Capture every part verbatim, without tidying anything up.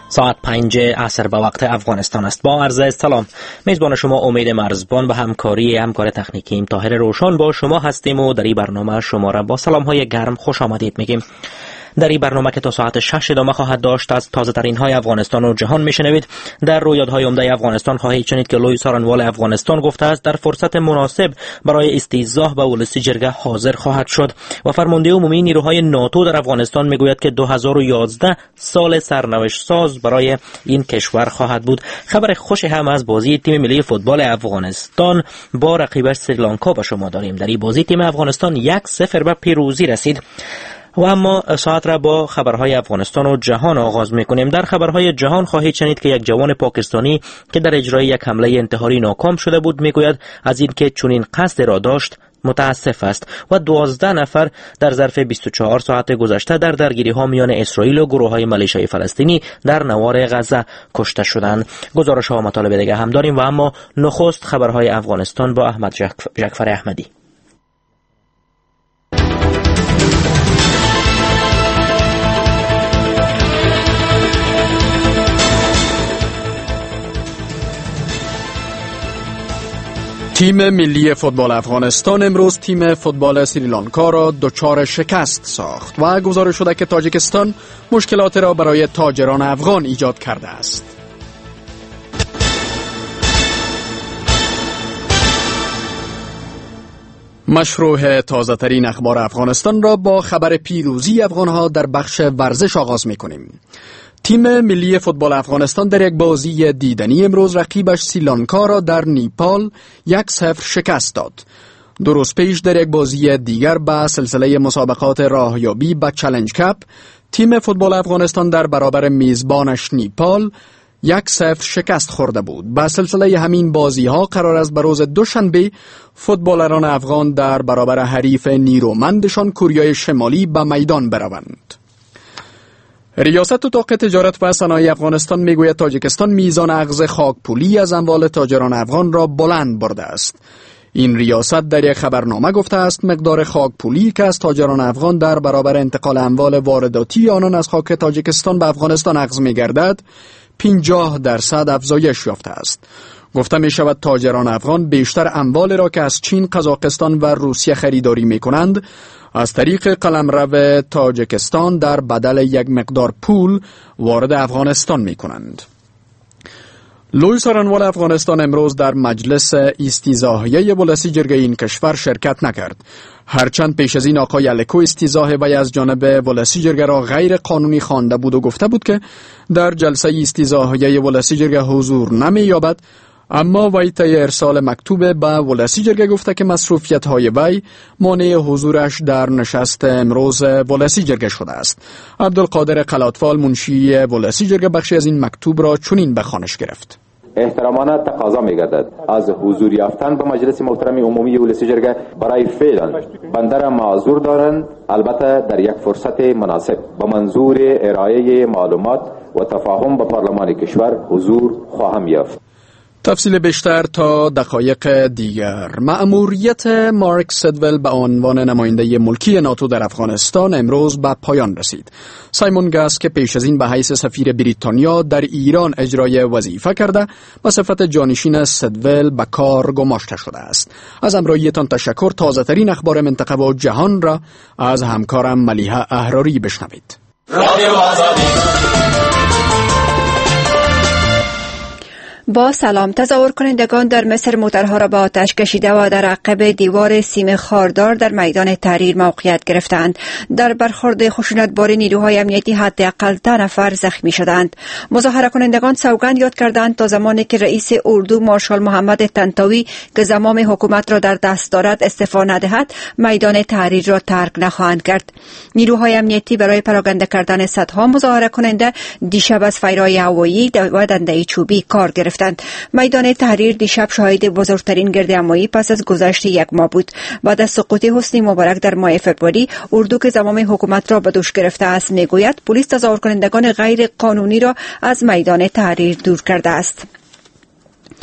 ساعت پنج عصر به وقت افغانستان است. با عرض سلام، میزبان شما امید مرزبان و همکاری همکار تکنیکیم طاهر روشن با شما هستیم و در این برنامه شما را با سلام های گرم خوش آمدید میگیم. در این برنامه که تا ساعت شش ادامه خواهد داشت از تازه ترین های افغانستان و جهان میشنوید. در رویدادهای عمده افغانستان خواهید شنید که لوی سارنوال افغانستان گفته است در فرصت مناسب برای استیضاح به ولسی جرگه حاضر خواهد شد و فرمانده عمومی نیروهای ناتو در افغانستان میگوید که دو هزار و یازده سال سرنوشت ساز برای این کشور خواهد بود. خبر خوش هم از بازی تیم ملی فوتبال افغانستان با رقیبش سریلانکا به شما داریم. در این بازی تیم افغانستان یک صفر به پیروزی رسید. و اما ساعت را با خبرهای افغانستان و جهان آغاز میکنیم. در خبرهای جهان خواهید شنید که یک جوان پاکستانی که در اجرای یک حمله انتحاری ناکام شده بود میگوید از این که چنین قصد را داشت متاسف است و دوازده نفر در ظرف بیست و چهار ساعت گذشته در درگیری ها میان اسرائیل و گروه های ملیشه‌ای فلسطینی در نوار غزه کشته شدند. گزارش ها و مطالب دیگه هم داریم و اما نخست خبرهای افغانستان با احمد جعفر احمدی. تیم ملی فوتبال افغانستان امروز تیم فوتبال سریلانکا را دچار شکست ساخت و گزارش شده که تاجیکستان مشکلات را برای تاجران افغان ایجاد کرده است. مشروع تازه ترین اخبار افغانستان را با خبر پیروزی افغانها در بخش ورزش آغاز می کنیم. تیم ملی فوتبال افغانستان در یک بازی دیدنی امروز رقیبش سریلانکا را در نیپال یک صفر شکست داد. دو روز پیش در یک بازی دیگر با سلسله مسابقات راهیابی به چالش کپ تیم فوتبال افغانستان در برابر میزبانش نیپال یک صفر شکست خورده بود. با سلسله همین بازی ها قرار است به روز دوشنبه فوتبالران افغان در برابر حریف نیرومندشان کره شمالی به میدان بروند. ریاست اتاق تجارت و صنایع افغانستان میگوید تاجیکستان میزان اخذ خاکپولی از اموال تاجران افغان را بلند برده است. این ریاست در یک خبرنامه گفته است مقدار خاکپولی که از تاجران افغان در برابر انتقال اموال وارداتی آنان از خاک تاجیکستان به افغانستان اخذ میگردد پنجاه درصد افزایش یافته است. گفته می شود تاجران افغان بیشتر اموال را که از چین، قزاقستان و روسیه خریداری می کنند از طریق قلمرو تاجیکستان در بدل یک مقدار پول وارد افغانستان می کنند. لوی سارنوال افغانستان امروز در مجلس استیضاحیه ولسی جرگه این کشور شرکت نکرد. هرچند پیش از این آقای الکو استیضاح وی از جانب ولسی جرگه را غیر قانونی خوانده بود و گفته بود که در جلسه استیضاحیه ولسی جرگه حضور نمی یابد، اما وی طی ارسال مکتوب به ولسی جرگه گفته که مصروفیت های وی مانع حضورش در نشست امروز ولسی جرگه شده است. عبدالقادر قلاتفال منشی ولسی جرگه بخشی از این مکتوب را چنین به خوانش گرفت. احترامانه تقاضا می‌گردد از حضور یافتن به مجلس محترم عمومی ولسی جرگه برای فعلا بنده را معذور دارند، البته در یک فرصت مناسب به منظور ارائه معلومات و تفاهم با پارلمان کشور حضور خواهم یافت. تفصیل بیشتر تا دقایق دیگر. مأموریت مارک سدول به عنوان نماینده ملکی ناتو در افغانستان امروز به پایان رسید. سایمون گاس که پیش از این به حیث سفیر بریتانیا در ایران اجرای وظیفه کرده به صفت جانشین سدول به کار گماشته شده است. از همراهیتان تشکر. تازه ترین اخبار منطقه و جهان را از همکارم ملیحه احراری بشنوید. رادیو آزادی. با سلام، تصور کنندگان در مصر موترها را به آتش کشیده و در عقب دیوار سیم خاردار در میدان تحریر موقعیت گرفتند. در برخورد خشونتبار نیروهای امنیتی حداقل ده نفر زخمی شدند. مظاهره کنندگان سوگند یاد کردند تا زمانی که رئیس اردو مارشال محمد طنطاوی که زمام حکومت را در دست دارد استعفا ندهد میدان تحریر را ترک نخواهند کرد. نیروهای امنیتی برای پراکنده کردن صدها مظاهره کننده دیشب از فیرهای هوایی و دنده چوبی کار گرفتند. میدان تحریر دیشب شاهد بزرگترین گردهمایی پس از گذشت یک ماه بود. بعد از سقوط حسنی مبارک در ماه فوریه، اردو که زمام حکومت را به دوش گرفته است میگوید پلیس تظاهر کنندگان غیر قانونی را از میدان تحریر دور کرده است.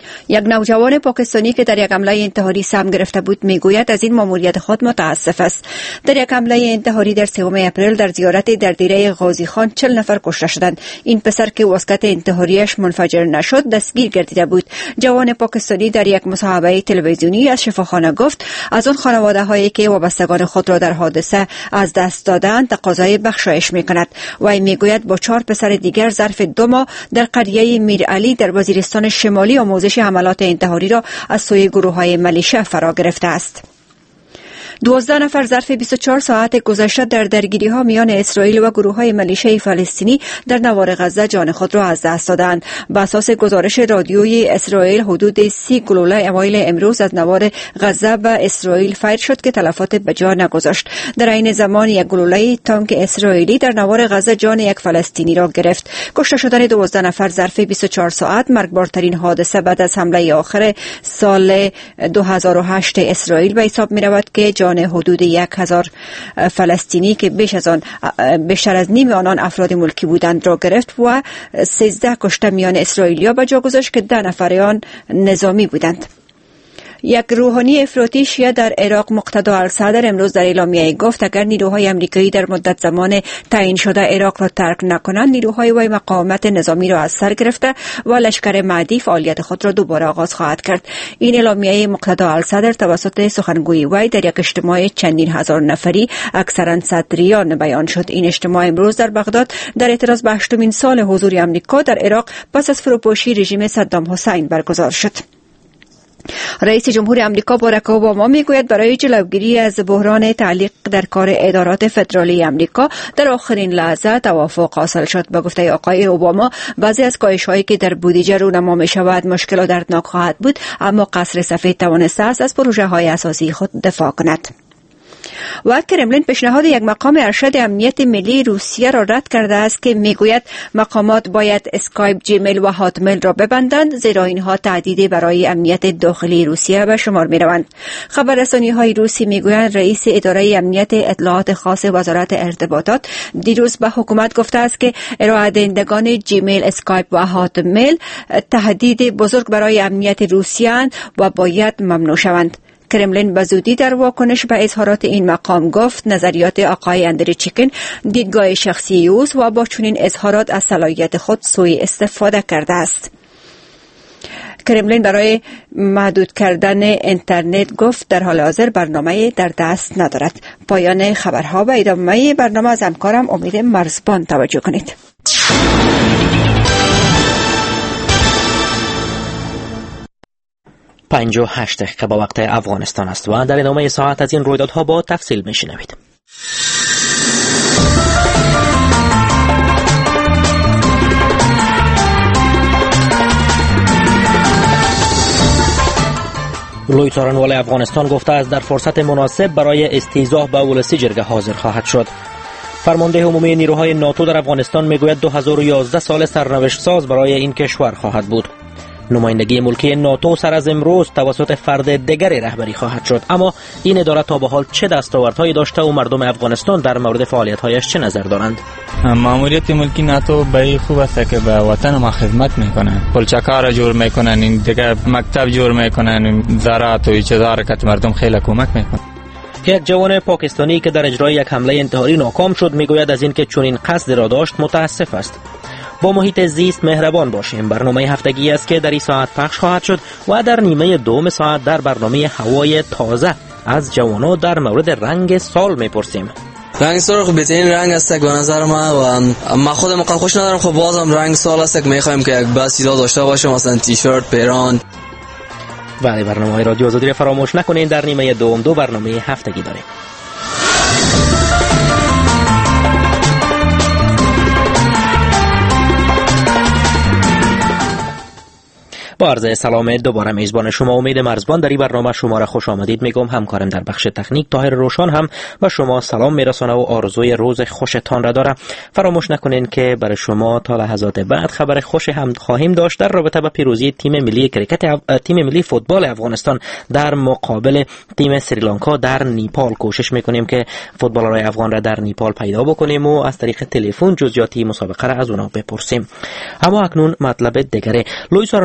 یک نوجوان پاکستانی که در یک حمله انتحاری سهم گرفته بود میگوید از این ماموریت خود متاسف است. در یک حمله انتحاری در سوم اپریل در زیارت در دیره غازی خان چهل نفر کشته شدند. این پسر که واسکت انتحاریش منفجر نشد دستگیر گردیده بود. جوان پاکستانی در یک مصاحبه تلویزیونی از شفاخانه گفت از آن خانواده هایی که وابستگان خود را در حادثه از دست دادند تقاضای بخشایش میکند. وی میگوید با چهار پسر دیگر ظرف دو ماه در قریه میر علی در وزیرستان شمالی آموزش حملات انتحاری را از سوی گروه‌های ملیشه فرا گرفته است. دوازده نفر ظرف بیست و چهار ساعت گذشته در درگیری‌ها میان اسرائیل و گروه‌های ملیشه فلسطینی در نوار غزه جان خود را از دست دادند. بر اساس گزارش رادیویی اسرائیل حدود سی گلوله اوایل امروز از نوار غزه به اسرائیل فایر شد که تلفات به جا نگذاشت. در این زمان یک گلوله تانک اسرائیلی در نوار غزه جان یک فلسطینی را گرفت. کشته شدن دوازده نفر ظرف بیست و چهار ساعت مرگبارترین حادثه بعد از حمله آخر سال دو هزار و هشت اسرائیل به حساب می‌رود که جان حدود یک هزار فلسطینی که بیش از آن بیشتر از نیم آنان افراد ملکی بودند را گرفت و سیزده کشته میان اسرائیلیا به جا گذاشت که ده نفر آن نظامی بودند. یک روحانی افراطی شیعه در عراق مقتدا الصدر امروز در اعلامیه گفت اگر نیروهای امریکایی در مدت زمان تعیین شده عراق را ترک نکنند نیروهای وی مقاومت نظامی را از سر گرفته و لشکر مهدی فعالیت خود را دوباره آغاز خواهد کرد. این اعلامیه مقتدا الصدر توسط سخنگوی وی در یک اجتماع چندین هزار نفری اکثرا صدریان بیان شد. این اجتماع امروز در بغداد در اعتراض به هشتمین سال حضور آمریکا در عراق پس از فروپاشی رژیم صدام حسین برگزار شد. رئیس جمهور آمریکا باراک اوباما میگوید برای جلوگیری از بحران تعلیق در کار ادارات فدرالی آمریکا در آخرین لحظه توافق حاصل شد. با گفته آقای اوباما بعضی از کاهش‌هایی که در بودجه رونما می‌شود مشکل و دردناک خواهد بود اما قصر سفید توانسته است از پروژه‌های اساسی خود دفاع کند. و کرملین پیشنهاد یک مقام ارشد امنیت ملی روسیه را رد کرده است که میگوید مقامات باید اسکایپ، جیمیل و هاتمیل را ببندند زیرا اینها تهدیدی برای امنیت داخلی روسیه به شمار میروند. خبررسانی‌های روسی میگویند رئیس اداره امنیت اطلاعات خاص وزارت ارتباطات دیروز به حکومت گفته است که ارائه دهندگان جیمیل، اسکایپ و هاتمیل تهدید بزرگ برای امنیت روسیه و باید ممنوع شوند. کرملین به زودی در واکنش به اظهارات این مقام گفت نظریات آقای اندری چیکن دیدگاه شخصی اوست و با چنین اظهارات از صلاحیت خود سوء استفاده کرده است. کرملین برای محدود کردن اینترنت گفت در حال حاضر برنامه در دست ندارد. پایان خبرها و ادامه برنامه از همکارم امید مرزبان توجه کنید. پنج و هشت دقیقه با وقت افغانستان است و در ادامه ساعت از این رویدادها با تفصیل میشنوید. لوی څارنوال افغانستان گفته است در فرصت مناسب برای استیضاح به ولسی جرگه حاضر خواهد شد. فرمانده عمومی نیروهای ناتو در افغانستان میگوید دو هزار و یازده سال سرنوشت ساز برای این کشور خواهد بود. نمایندگی ملکی ناتو سر از امروز توسط فرد دیگری رهبری خواهد شد، اما این اداره تا به حال چه دستاوردهایی داشته و مردم افغانستان در مورد فعالیت‌هایش چه نظر دارند؟ ماموریت ملکی ناتو به خوب است که به وطن ما خدمت میکنن، پلچکار جور میکنن، این دیگه مکتب جور میکنن، زراعت و چیزا را که مردم خیلی کمک میکنن. یک جوان پاکستانی که در اجرای یک حمله انتحاری ناکام شد میگوید از اینکه چنین قصد را داشت متاسف است. با محیط زیست مهربان باشیم برنامه هفتگی است که در این ساعت پخش خواهد شد و در نیمه دوم ساعت در برنامه هوای تازه از جوانان در مورد رنگ سال میپرسیم. رنگ سال خب بهترین رنگ است به نظر من و من خودم مقام خوش ندارم، خب بازم رنگ سال است که میخوایم که یک بس چیزا داشته باشیم مثلا تی شرت، پیران. ولی برنامه رادیو آزادی را فراموش نکنین، در نیمه دوم دو برنامه هفتگی داریم. با عرض سلام دوباره میزبان شما امید مرزبان در این برنامه شما را خوش آمدید میگم. همکارم در بخش تکنیک طاهر روشن هم و شما سلام میرسانه و آرزوی روز خوشتان را داره. فراموش نکنین که برای شما تا لحظات بعد خبر خوش هم خواهیم داشت در رابطه با پیروزی تیم ملی کرکت اف... تیم ملی فوتبال افغانستان در مقابل تیم سریلانکا در نیپال. کوشش میکنیم که فوتبالرای افغان را در نیپال پیدا بکنیم و از طریق تلفن جزئیات مسابقه را از اونها بپرسیم. اما اکنون مطلب دیگره. لوی څارنوال افغانستان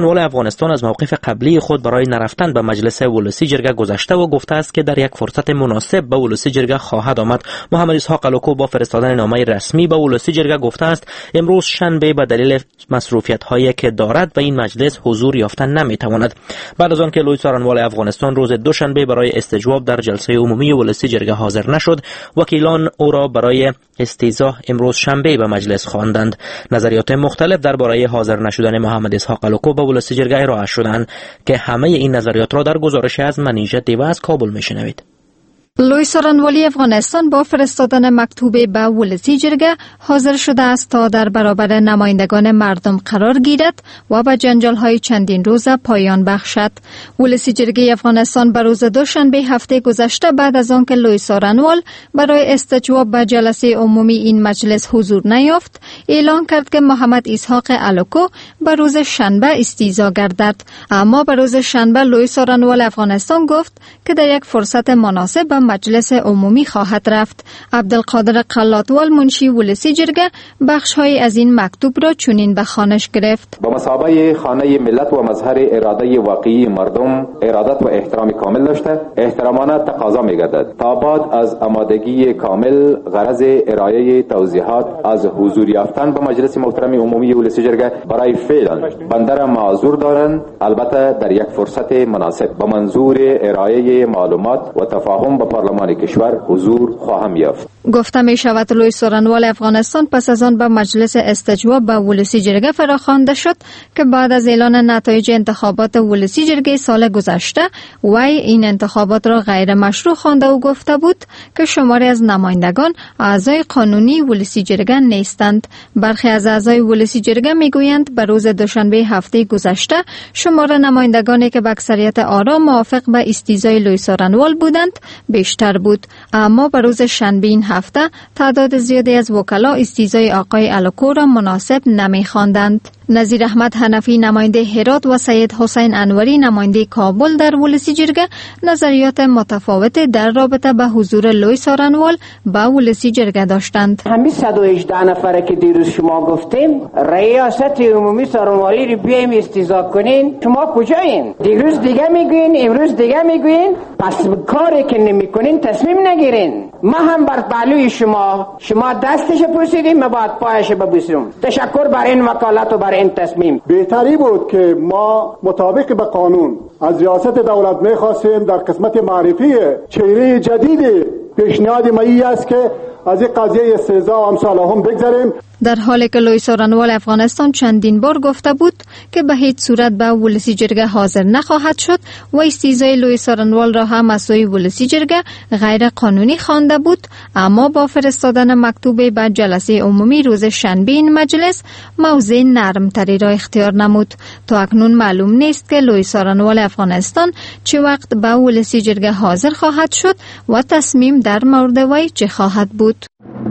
افغانستان از موقف قبلی خود برای نرفتن به مجلس ولسی جرگه گذشته و گفته است که در یک فرصت مناسب به ولسی جرگه خواهد آمد. محمد اسحاق الوکو با فرستادن نامه رسمی به ولسی جرگه گفته است امروز شنبه به دلیل مصروفیت هایی که دارد و این مجلس حضور یافتن نمیتواند. بعد از آن که لوی سارنوال افغانستان روز دوشنبه برای استجواب در جلسه عمومی ولسی جرگه حاضر نشد، وکیلان او را برای استیضاح امروز شنبه به مجلس خواندند. نظریات مختلف درباره حاضر نشدن محمد اسحاق الوکو به ولسی جرگه ارائه شدند که همه این نظریات را در گزارش از منیژه دیوه از کابل میشنوید. لوی سارنوالی افغانستان با فرستادن مکتوب به ولسی جرگه حاضر شده است تا در برابر نمایندگان مردم قرار گیرد و به جنجال‌های چندین روز پایان بخشد. ولسی جرگه افغانستان به روز دوشنبه هفته گذشته بعد از آنکه لوی سارنوال برای استجواب به جلسه عمومی این مجلس حضور نیافت، اعلان کرد که محمد اسحاق الوکو به روز شنبه استیضاح گردد. اما به روز شنبه لوی سارنوال افغانستان گفت که در یک فرصت مناسب به مجلس عمومی خواهد رفت. عبدالقادر قلاتوال منشی ولسی جرگه بخش‌های از این مکتوب را چنین به خوانش گرفت: با مثابه خانه ملت و مظهر اراده واقعی مردم ارادت و احترام کامل داشته احترامانه تقاضا می‌گردد تا بعد از آمادگی کامل غرض ارائه توضیحات از حضور یافتن به مجلس محترم عمومی ولسی جرگه برای فعلا بنده را معذور دارند، البته در یک فرصت مناسب به منظور ارائه معلومات و تفاهم با پارلمان کشور حضور خواهم یافت. گفته می شود لوی سارنوال افغانستان پس از آن به مجلس استجواب به ولسی جرگه فراخوانده شد که بعد از اعلان نتایج انتخابات ولسی جرگه سال گذشته وی این انتخابات را غیر مشروع خوانده و گفته بود که شماری از نمایندگان اعضای قانونی ولسی جرگه نیستند. برخی از اعضای ولسی جرگه می گویند به روز دوشنبه هفته گذشته شمار نمایندگانی که به اکثریت آرا موافق به استیضاح لوی سارنوال بودند بیشتر بود، اما به روز شنبه این هفته تعداد زیادی از وکلا استیضاح آقای الوکو را مناسب نمی‌خواندند. نظیر احمد حنفی نماینده هرات و سید حسین انوری نماینده کابل در ولسی جرگه نظریات متفاوت در رابطه به حضور لوی سارنوال به ولسی جرگه داشتند. همین صد و هجده نفره که دیروز شما گفتیم ریاست عمومی سارنوالی رو بیایم استیضاح کنین، شما کجایین؟ دیروز دیگه میگوین، امروز دیگه میگوین، پس کاری که نمیکنین تصمیم نگیرین. ما هم بر پهلوی شما شما دستش پوسیدیم، ما باید پایش ببوسیم. تشکر بر این وکالت و بر این تصمیم. بهتری بود که ما مطابق به قانون از ریاست دولت میخواستیم در قسمت معرفی چهره جدید پیشنهاد مایی است که از این قضیه استیضاح و امثال هم بگذاریم. در حالی که لوی سارنوال افغانستان چندین بار گفته بود که به هیچ صورت به ولسی جرگه حاضر نخواهد شد و استیضاح لوی سارنوال را هم از سوی ولسی جرگه غیر قانونی خوانده بود، اما با فرستادن مکتوب به جلسه عمومی روز شنبه این مجلس موضع نرم تری را اختیار نمود. تا اکنون معلوم نیست که لوی سارنوال افغانستان چه وقت به ولسی جرگه حاضر خواهد شد و تصمیم در مورد وی چه خواهد بود.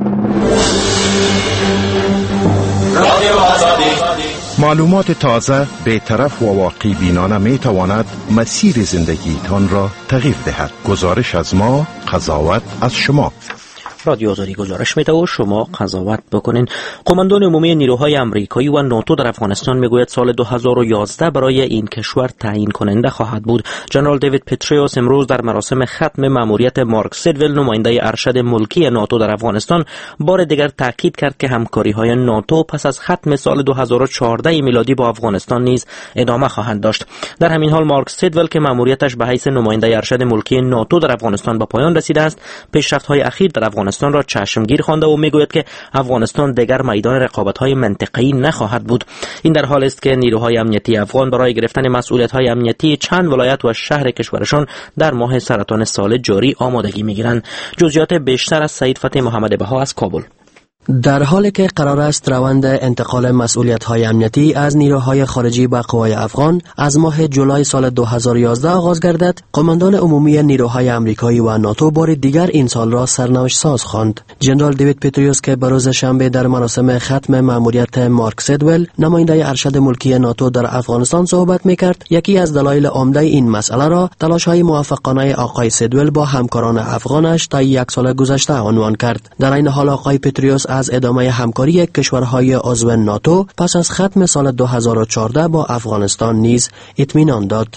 معلومات تازه، بی‌طرف و واقعی بینانه می تواند مسیر زندگیتان را تغییر دهد. گزارش از ما، قضاوت از شما. رادیو آزادی گزارش میده و شما قضاوت بکنین. قماندان عمومی نیروهای امریکایی و ناتو در افغانستان میگوید سال دو هزار و یازده برای این کشور تعیین کننده خواهد بود. جنرال دیوید پتریوس امروز در مراسم ختم مأموریت مارک سیدول نماینده ارشد ملکی ناتو در افغانستان بار دیگر تاکید کرد که همکاری‌های ناتو پس از ختم سال دو هزار و چهارده میلادی با افغانستان نیز ادامه خواهند داشت. در همین حال مارک سیدول که مأموریتش به حیث نماینده ارشد ملکی ناتو در افغانستان به پایان رسیده است، پیشرفت‌های اخیر در افغانستان را چشمگیر خوانده و میگوید که افغانستان دیگر میدان رقابت‌های منطقه‌ای نخواهد بود. این در حالی است که نیروهای امنیتی افغان برای گرفتن مسئولیت‌های امنیتی چند ولایت و شهر کشورشان در ماه سرطان سال جاری آمادگی می‌گیرند. جزئیات بیشتر از سعید فتحی محمد بها از کابل. در حالی که قرار است روند انتقال مسئولیت‌های امنیتی از نیروهای خارجی به قوای افغان از ماه جولای سال دو هزار و یازده آغاز گردد، قماندان عمومی نیروهای امریکایی و ناتو بار دیگر این سال را سرنوشت ساز خواند. جنرال دیوید پتریوس که به روز شنبه در مراسم ختم مأموریت مارک سیدول نماینده ارشد ملکی ناتو در افغانستان صحبت می‌کرد، یکی از دلایل عمده این مسئله را تلاش‌های موفقانه آقای سیدول با همکاران افغانش تا یک سال گذشته عنوان کرد. در این حال آقای پتریوس از ادامه همکاری کشورهای عضو ناتو پس از ختم سال دو هزار و چهارده با افغانستان نیز اطمینان داد.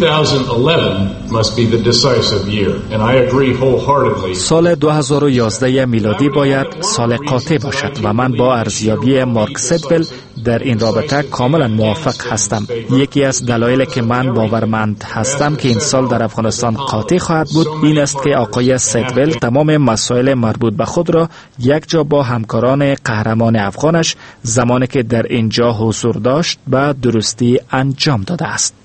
سال دو هزار و یازده میلادی باید سال قاطع باشد و من با ارزیابی مارک سیدول در این رابطه کاملا موافق هستم. یکی از دلایلی که من باورمند هستم که این سال در افغانستان قاطع خواهد بود این است که آقای سیدول تمام مسائل مربوط به خود را یک جا با همکاران قهرمان افغانش زمانی که در اینجا حضور داشت به درستی انجام داده است.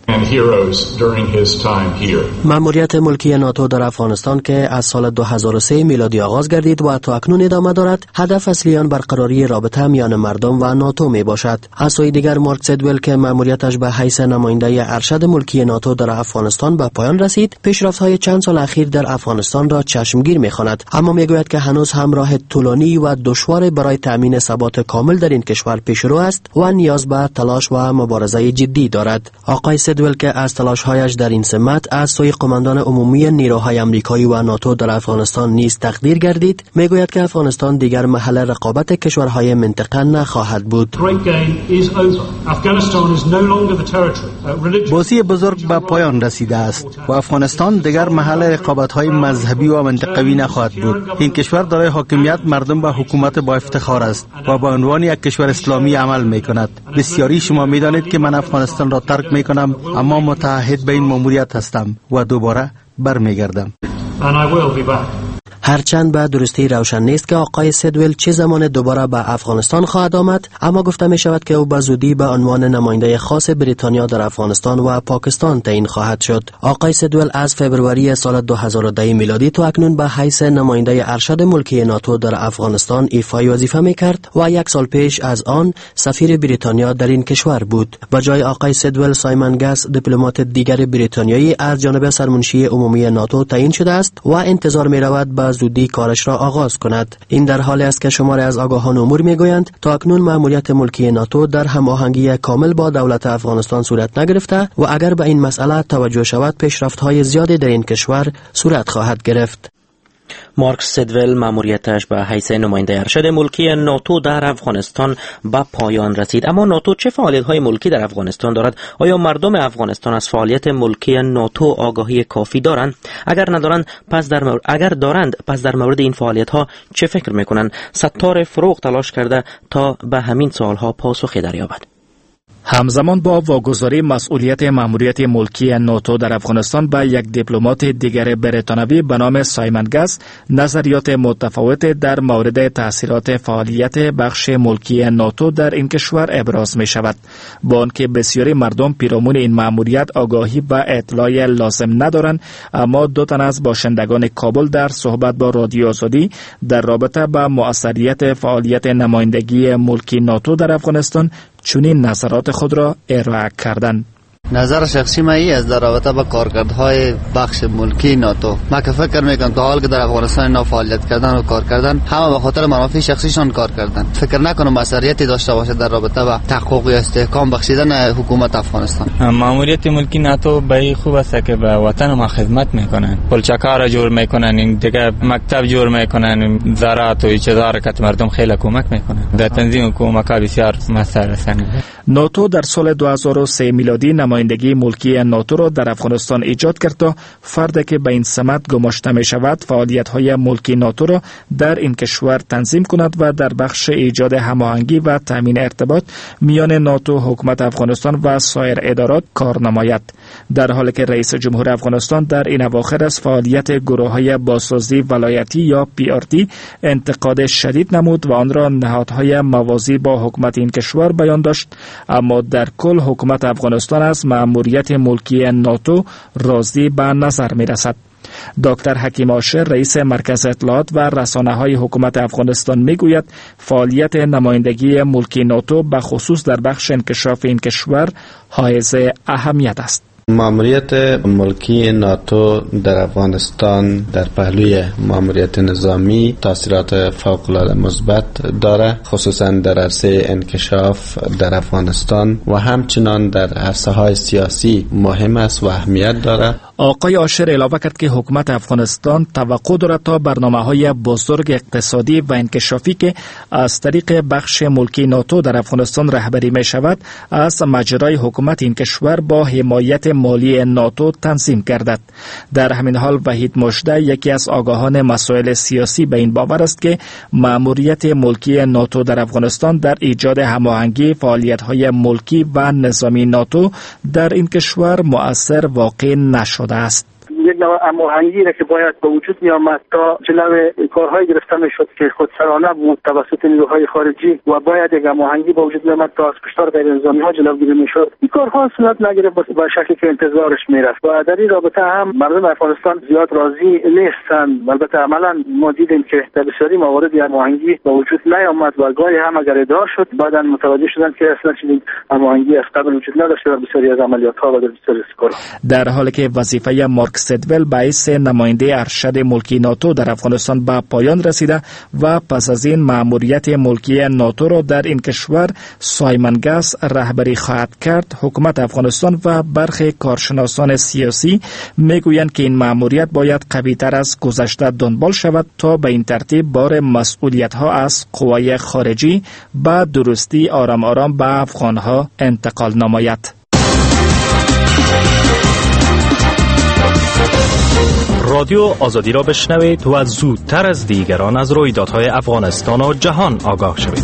مأموریت ملکی ناتو در افغانستان که از سال دو هزار و سه میلادی آغاز گردید و تا اکنون ادامه دارد، هدف اصلی آن برقراری رابطه میان مردم و ناتو می باشد. از سوی دیگر مارک سیدول که مأموریتش به حیث نماینده ارشد ملکی ناتو در افغانستان به پایان رسید، پیشرفت‌های چند سال اخیر در افغانستان را چشمگیر می‌خواند، اما میگوید که هنوز هم راه طولانی و دشوار برای تأمین ثبات کامل در این کشور پیشرو است و نیاز به تلاش و مبارزه جدی دارد. آقای سیدول که از تلاش‌هایش در این سمت از سوی قماندان عمومی نیروهای آمریکایی و ناتو در افغانستان نیز تقدیر گردید، میگوید که افغانستان دیگر محل رقابت کشورهای منطقه نخواهد بود. بازی بزرگ به پایان رسیده است و افغانستان دیگر محل رقابت‌های مذهبی و منطقوی نخواهد بود. این کشور دارای حاکمیت مردم به حکومت با افتخار است و به عنوان یک کشور اسلامی عمل می‌کند. بسیاری شما می‌دانید که من افغانستان را ترک می‌کنم، اما متعهد به این مأموریت هستم و دوباره برمیگردم. هرچند به درستی روشن نیست که آقای سیدول چه زمان دوباره به افغانستان خواهد آمد، اما گفته می شود که او به زودی به عنوان نماینده خاص بریتانیا در افغانستان و پاکستان تعیین خواهد شد. آقای سیدول از فوریه سال دو هزار و ده میلادی تا اکنون به حیث نماینده ارشد ملکی ناتو در افغانستان ایفای وظیفه می کرد و یک سال پیش از آن سفیر بریتانیا در این کشور بود. به جای آقای سیدول، سایمن گس، دیپلمات دیگر بریتانیایی از جانب سرمنشی عمومی ناتو تعیین شده است و انتظار می رود به زودی کارش را آغاز کند. این در حالی است که شماری از آگاهان امور میگویند تا اکنون مأموریت ملکی ناتو در هماهنگی کامل با دولت افغانستان صورت نگرفته و اگر به این مسئله توجه شود پیشرفت‌های زیادی در این کشور صورت خواهد گرفت. مارک سیدول مأموریتش به حیث نماینده ارشد ملکی ناتو در افغانستان به پایان رسید. اما ناتو چه فعالیت‌های ملکی در افغانستان دارد؟ آیا مردم افغانستان از فعالیت ملکی ناتو آگاهی کافی دارند؟ اگر ندارند پس در مورد اگر دارند پس در مورد این فعالیت‌ها چه فکر می‌کنند؟ ستار فروغ تلاش کرده تا به همین سوال‌ها پاسخی دریابد. همزمان با واگذاری مسئولیت مأموریت ملکی ناتو در افغانستان به یک دیپلمات دیگر بریتانیایی به نام سایمن گس، نظریات متفاوت در مورد تأثیرات فعالیت بخش ملکی ناتو در این کشور ابراز می شود. با آنکه بسیاری مردم پیرامون این مأموریت آگاهی و اطلاع لازم ندارند، اما دو تن از باشندگان کابل در صحبت با رادیو آزادی در رابطه با مؤثریت فعالیت نمایندگی ملکی ناتو در افغانستان چنین نظرات خود را ارائه کردند. نظر شخصی من ای از در رابطه با کارکردهای بخش ملکی ناتو، من که فکر میکنم تا حال که در افغانستان اینا فعالیت کردن و کار کردن همه به خاطر منافع شخصیشان کار کردن. فکر نکنم مسئولیتی داشته باشه در رابطه با تحقق یا استحکام بخشیدن حکومت افغانستان. مأموریت ملکی ناتو به خوب است که به وطن ما خدمت میکنن، پلچکار جور میکنن، این دیگه مکتب جور میکنن، زراعت و چیزا را که مردم خیلی کمک میکنن. در تنظیم حکومت بسیار مسئله رسانه. ناتو در سال دو هزار و سه میلادی نمایندگی ملکی ناتو را در افغانستان ایجاد کرد تا فردی که به این سمت گماشته می شود فعالیت‌های ملکی ناتو را در این کشور تنظیم کند و در بخش ایجاد هماهنگی و تامین ارتباط میان ناتو، حکومت افغانستان و سایر ادارات کار نماید. در حالی که رئیس جمهور افغانستان در این اواخر از فعالیت گروه‌های بازسازی ولایتی یا پی آر تی انتقاد شدید نمود و آن را نهادهای موازی با حکومت این کشور بیان داشت، اما در کل حکومت افغانستان از مأموریت ملکی ناتو راضی به نظر می رسد. دکتر حکیم آشر رئیس مرکز اطلاعات و رسانه‌های حکومت افغانستان میگوید فعالیت نمایندگی ملکی ناتو به خصوص در بخش انکشاف این کشور حائز اهمیت است. ماموریت ملکی ناتو در افغانستان در پهلوی ماموریت نظامی تاثیرات فوق‌العاده مثبت داره، خصوصا در عرصه انکشاف در افغانستان و همچنان در عرصه‌های سیاسی مهم است و اهمیت داره. آقای عاشر علاوه کرد که حکومت افغانستان توقع دارد تا برنامه‌های بزرگ اقتصادی و انکشافی که از طریق بخش ملکی ناتو در افغانستان رهبری می شود از مجرای حکومت این کشور با حمایت مالی ناتو تنظیم گردد. در همین حال وحید مژده یکی از آگاهان مسائل سیاسی به این باور است که مأموریت ملکی ناتو در افغانستان در ایجاد هماهنگی فعالیت‌های ملکی و نظامی ناتو در این کشور مؤثر واقع نشده است. یک نوع هماهنگی را که باید به وجود می آمد تا جلوی کارهای گرفته می شد که خودسرانه بود توسط نیروهای خارجی و باید یک هماهنگی به وجود می آمد تا از کشتار غیر نظامی ها جلوگیری می شد. این کارها صورت نگرفت با شکلی که انتظارش می رفت و در این رابطه هم مردم افغانستان زیاد راضی نیستند. البته عملا ما دیدیم که در بسیاری موارد هماهنگی به وجود نیامد و گاهی هم اگر ادعا شد بعداً متوجه شدند که اصلا چنین هماهنگی از قبل وجود نداشته در بسیاری از عملیات ها و در بسیاری از کارها. در حالی که وظیفه مارک سدول باعث نماینده ارشد ملکی ناتو در افغانستان به پایان رسیده و پس از این مأموریت ملکی ناتو را در این کشور سایمن گاس رهبری خواهد کرد، حکومت افغانستان و برخی کارشناسان سیاسی میگویند که این مأموریت باید قوی‌تر از گذشته دنبال شود تا به این ترتیب بار مسئولیت ها از قوای خارجی به درستی آرام آرام به افغان ها انتقال نماید. رادیو آزادی را بشنوید و زودتر از دیگران از رویدادهای افغانستان و جهان آگاه شوید.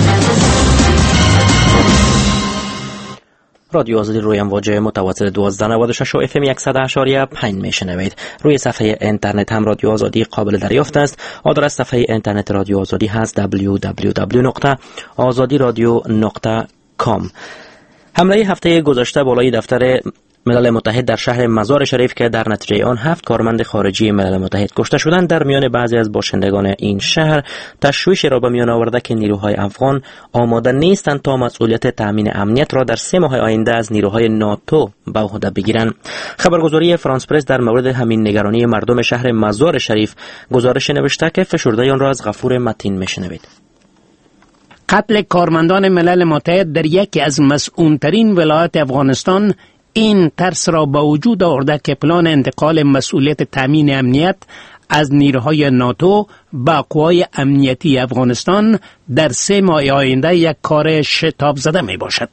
رادیو آزادی روی امواج متوسط دوازده نود و شش و اف ام صد و هشت ممیز پنج میشنوید. روی صفحه اینترنت هم رادیو آزادی قابل دریافت است. آدرس صفحه اینترنت رادیو آزادی هست دبلیو دبلیو دبلیو نقطه آزادی رادیو نقطه کام. حمله هفته گذشته بالای دفتر ملل متحد در شهر مزار شریف که در نتیجه آن هفت کارمند خارجی ملل متحد کشته شدند در میان بعضی از باشندگان این شهر تشویش را به میان آورده که نیروهای افغان آماده نیستند تا مسئولیت تامین امنیت را در سه ماه آینده از نیروهای ناتو به عهده بگیرند. خبرگزاری فرانس پرس در مورد همین نگرانی مردم شهر مزار شریف گزارش نوشته که فشرده آن را از غفور متین میشنوید. قتل کارمندان ملل متحد در یکی از مسئولترین ولایات افغانستان این ترس را با وجود آورده که پلان انتقال مسئولیت تامین امنیت از نیروهای ناتو به قوای امنیتی افغانستان در سه ماه آینده یک کار شتاب زده می باشد.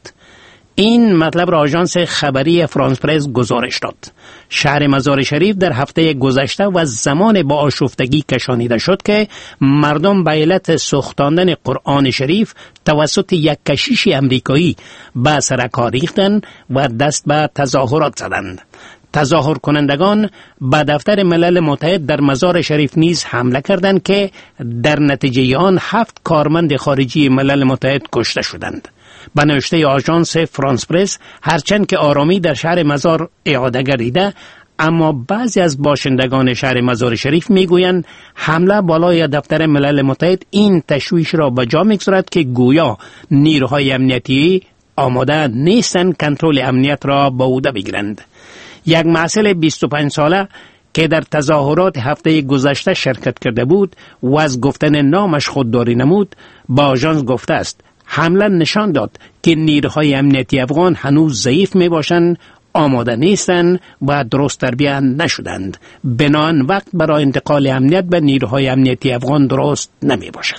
این مطلب را آژانس خبری فرانس پرس گزارش داد. شهر مزار شریف در هفته گذشته و زمان با آشفتگی کشانیده شد که مردم به علت سوختاندن قرآن شریف توسط یک کشیش امریکایی به سر کار ریختند و دست به تظاهرات زدند. تظاهر کنندگان به دفتر ملل متحد در مزار شریف نیز حمله کردند که در نتیجه آن هفت کارمند خارجی ملل متحد کشته شدند. به نوشته آژانس فرانس پرس، هرچند که آرامی در شهر مزار اعاده گردیده، اما بعضی از باشندگان شهر مزار شریف میگویند حمله بالای دفتر ملل متحد این تشویش را به جا میگذارد که گویا نیروهای امنیتی آماده نیستند کنترل امنیت را به عهده بگیرند. یک محصل بیست و پنج ساله که در تظاهرات هفته گذشته شرکت کرده بود و از گفتن نامش خودداری نمود، با آژانس گفته است حمله نشان داد که نیروهای امنیتی افغان هنوز ضعیف می باشند، آماده نیستند و درست تربیت نشدند. بنابراین وقت برای انتقال امنیت به نیروهای امنیتی افغان درست نمی باشد.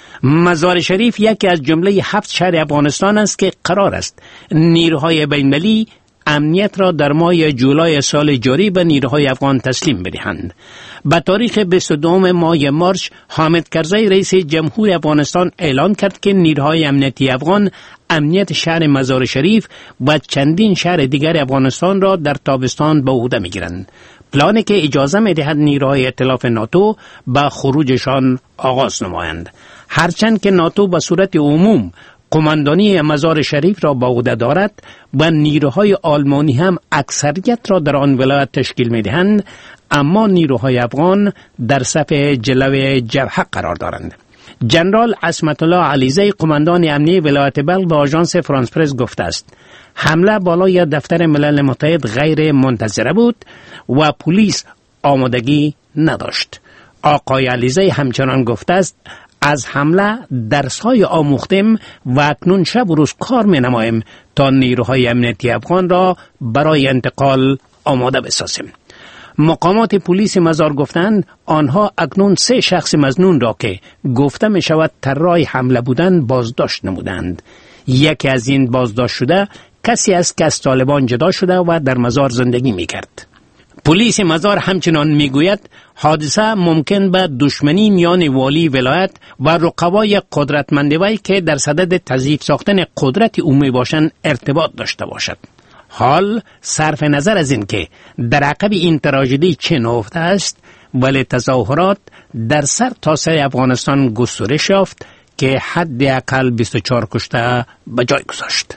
مزار شریف یکی از جمله هفت شهر افغانستان است که قرار است نیروهای بین‌المللی امنیت را در ماه جولای سال جاری به نیروهای افغان تسلیم بدهند. به تاریخ بیست و دو ماه مارس حامد کرزی رئیس جمهور افغانستان اعلان کرد که نیروهای امنیتی افغان امنیت شهر مزار شریف و چندین شهر دیگر افغانستان را در تابستان به عهده می‌گیرند. پلانی که اجازه می‌دهد نیروهای ائتلاف ناتو به خروجشان آغاز نمایند. هرچند که ناتو به صورت عموم قماندانی مزار شریف را به عهده دارد و نیروهای آلمانی هم اکثریت را در آن ولایت تشکیل می‌دهند، اما نیروهای افغان در صف جلو جبهه قرار دارند. جنرال عصمت الله علیزی قماندان امنیه ولایت بلخ به آژانس فرانس پرس گفته است حمله بالای دفتر ملل متحد غیر منتظره بود و پلیس آمادگی نداشت. آقای علیزی همچنان گفته است از حمله درس‌های آموختیم و اکنون شب و روز کار می‌نماییم تا نیروهای امنیتی افغان را برای انتقال آماده بسازیم. مقامات پلیس مزار گفتند آنها اکنون سه شخص مظنون را که گفته می شود طراح حمله بودند بازداشت نمودند. یکی از این بازداشت شده کسی است که از طالبان جدا شده و در مزار زندگی می کرد. پلیس مزار همچنان می گوید حادثه ممکن به دشمنی میان والی ولایت و رقبای قدرتمند وی که در صدد تضعیف ساختن قدرت عمومی باشند ارتباط داشته باشد. حال صرف نظر از این که در عقب این تراژدی چه نهفته است ولی تظاهرات در سر تا سر افغانستان گسترش یافت که حداقل بیست و چهار کشته به جای گذاشت.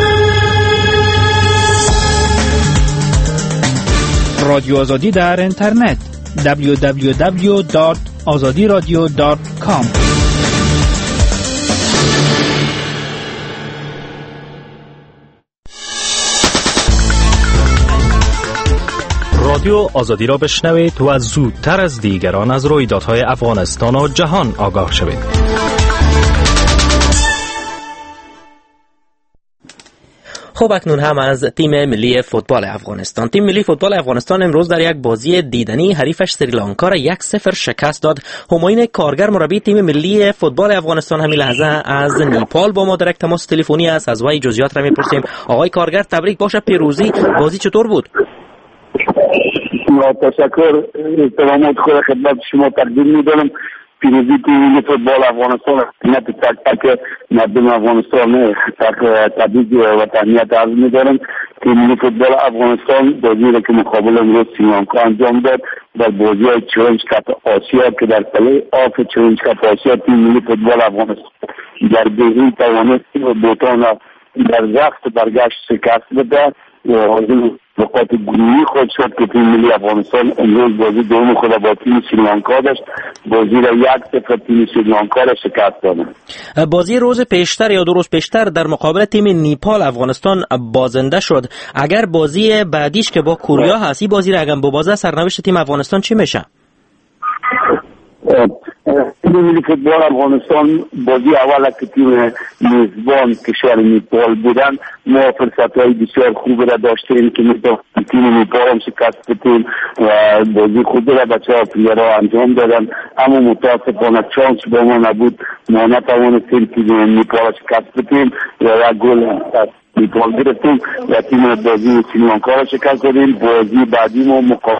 رادیو آزادی در اینترنت دبلیو دبلیو دبلیو دات آزادی رادیو دات کام. رادیو آزادی را بشنوید و زودتر از دیگران از رویدادهای افغانستان و جهان آگاه شوید. خب اکنون هم از تیم ملی فوتبال افغانستان. تیم ملی فوتبال افغانستان امروز در یک بازی دیدنی حریفش سریلانکا را یک صفر شکست داد. همایون کارگر مربی تیم ملی فوتبال افغانستان همین لحظه از نیپال با ما در تماس تلفنی است. از وی جزئیات را میپرسیم. آقای کارگر تبریک باشه پیروزی. بازی چطور بود؟ تشکر. تمام خود خدمت شما تقدیم می‌کنم. پیروزی تیم فوتبال افغانستان نه تک تک مردم افغانستان تبریک و تهنیت عرض می‌دارم. تیم فوتبال افغانستان بازی را که مقابل امروز سریلانکا انجام داد در بازی چالش کپ آسیا که در پلی آف چالش کپ آسیا تیم ملی فوتبال افغانستان در بهین توانست بوتان در وقت برگشت شکست بده و حاضر نقاط گروهی خود شد که تیم ملی افغانستان امروز بازی دوم خود با تیم سریلانکا داشت. بازی را یک صفر تیم سریلانکا را شکست دادند. بازی روز پیشتر یا دو روز پیشتر در مقابل تیم نیپال افغانستان بازنده شد. اگر بازی بعدیش که با کوریا هست این بازی را اگر ببازه سرنوشت تیم افغانستان چی میشه؟ تیم ملی فوتبال افغانستان بازی اول که تیم میزبان کشور نیپال بودن ما فرصت‌های بسیار خوب را داشتیم که میتونیم تیم نیپال هم شکست بدیم و بازی خوب را بچه‌ها پلیرها انجام دادن، اما متاسفانه چانس با ما نبود. ما نتوانستیم تیم نیپال شکست بدیم و یک گل از نیپال گرفتیم و تیم بازی سریلانکا را شکست دادیم. بازی بعدی ما مقابل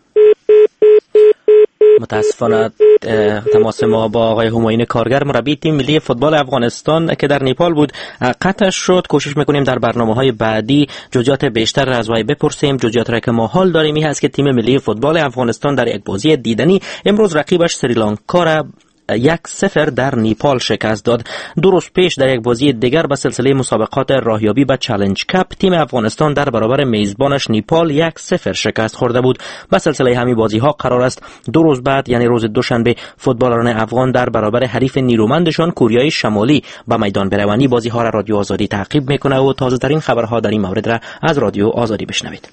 متاسفانه تماس ما با آقای همایون کارگر مربی تیم ملی فوتبال افغانستان که در نیپال بود قطع شد. کوشش میکنیم در برنامه‌های بعدی جزئیات بیشتر از وی بپرسیم. جزئیات را که ما حال داریم این هست که تیم ملی فوتبال افغانستان در یک بازی دیدنی امروز رقیبش سریلانکا را یک صفر در نیپال شکست داد. دو روز پیش در یک بازی دیگر به سلسله مسابقات راهیابی به چالش کپ تیم افغانستان در برابر میزبانش نیپال یک صفر شکست خورده بود. به سلسله همین بازی ها قرار است دو روز بعد یعنی روز دوشنبه فوتبالران افغان در برابر حریف نیرومندشان کوریای شمالی به میدان بروند. بازی ها را رادیو آزادی تعقیب میکنه و تازه ترین خبرها در این مورد را از رادیو آزادی بشنوید.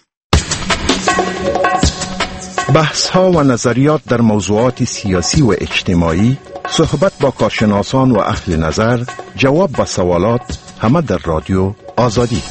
بحث ها و نظریات در موضوعات سیاسی و اجتماعی، صحبت با کارشناسان و اهل نظر، جواب به سوالات، همه در رادیو آزادی.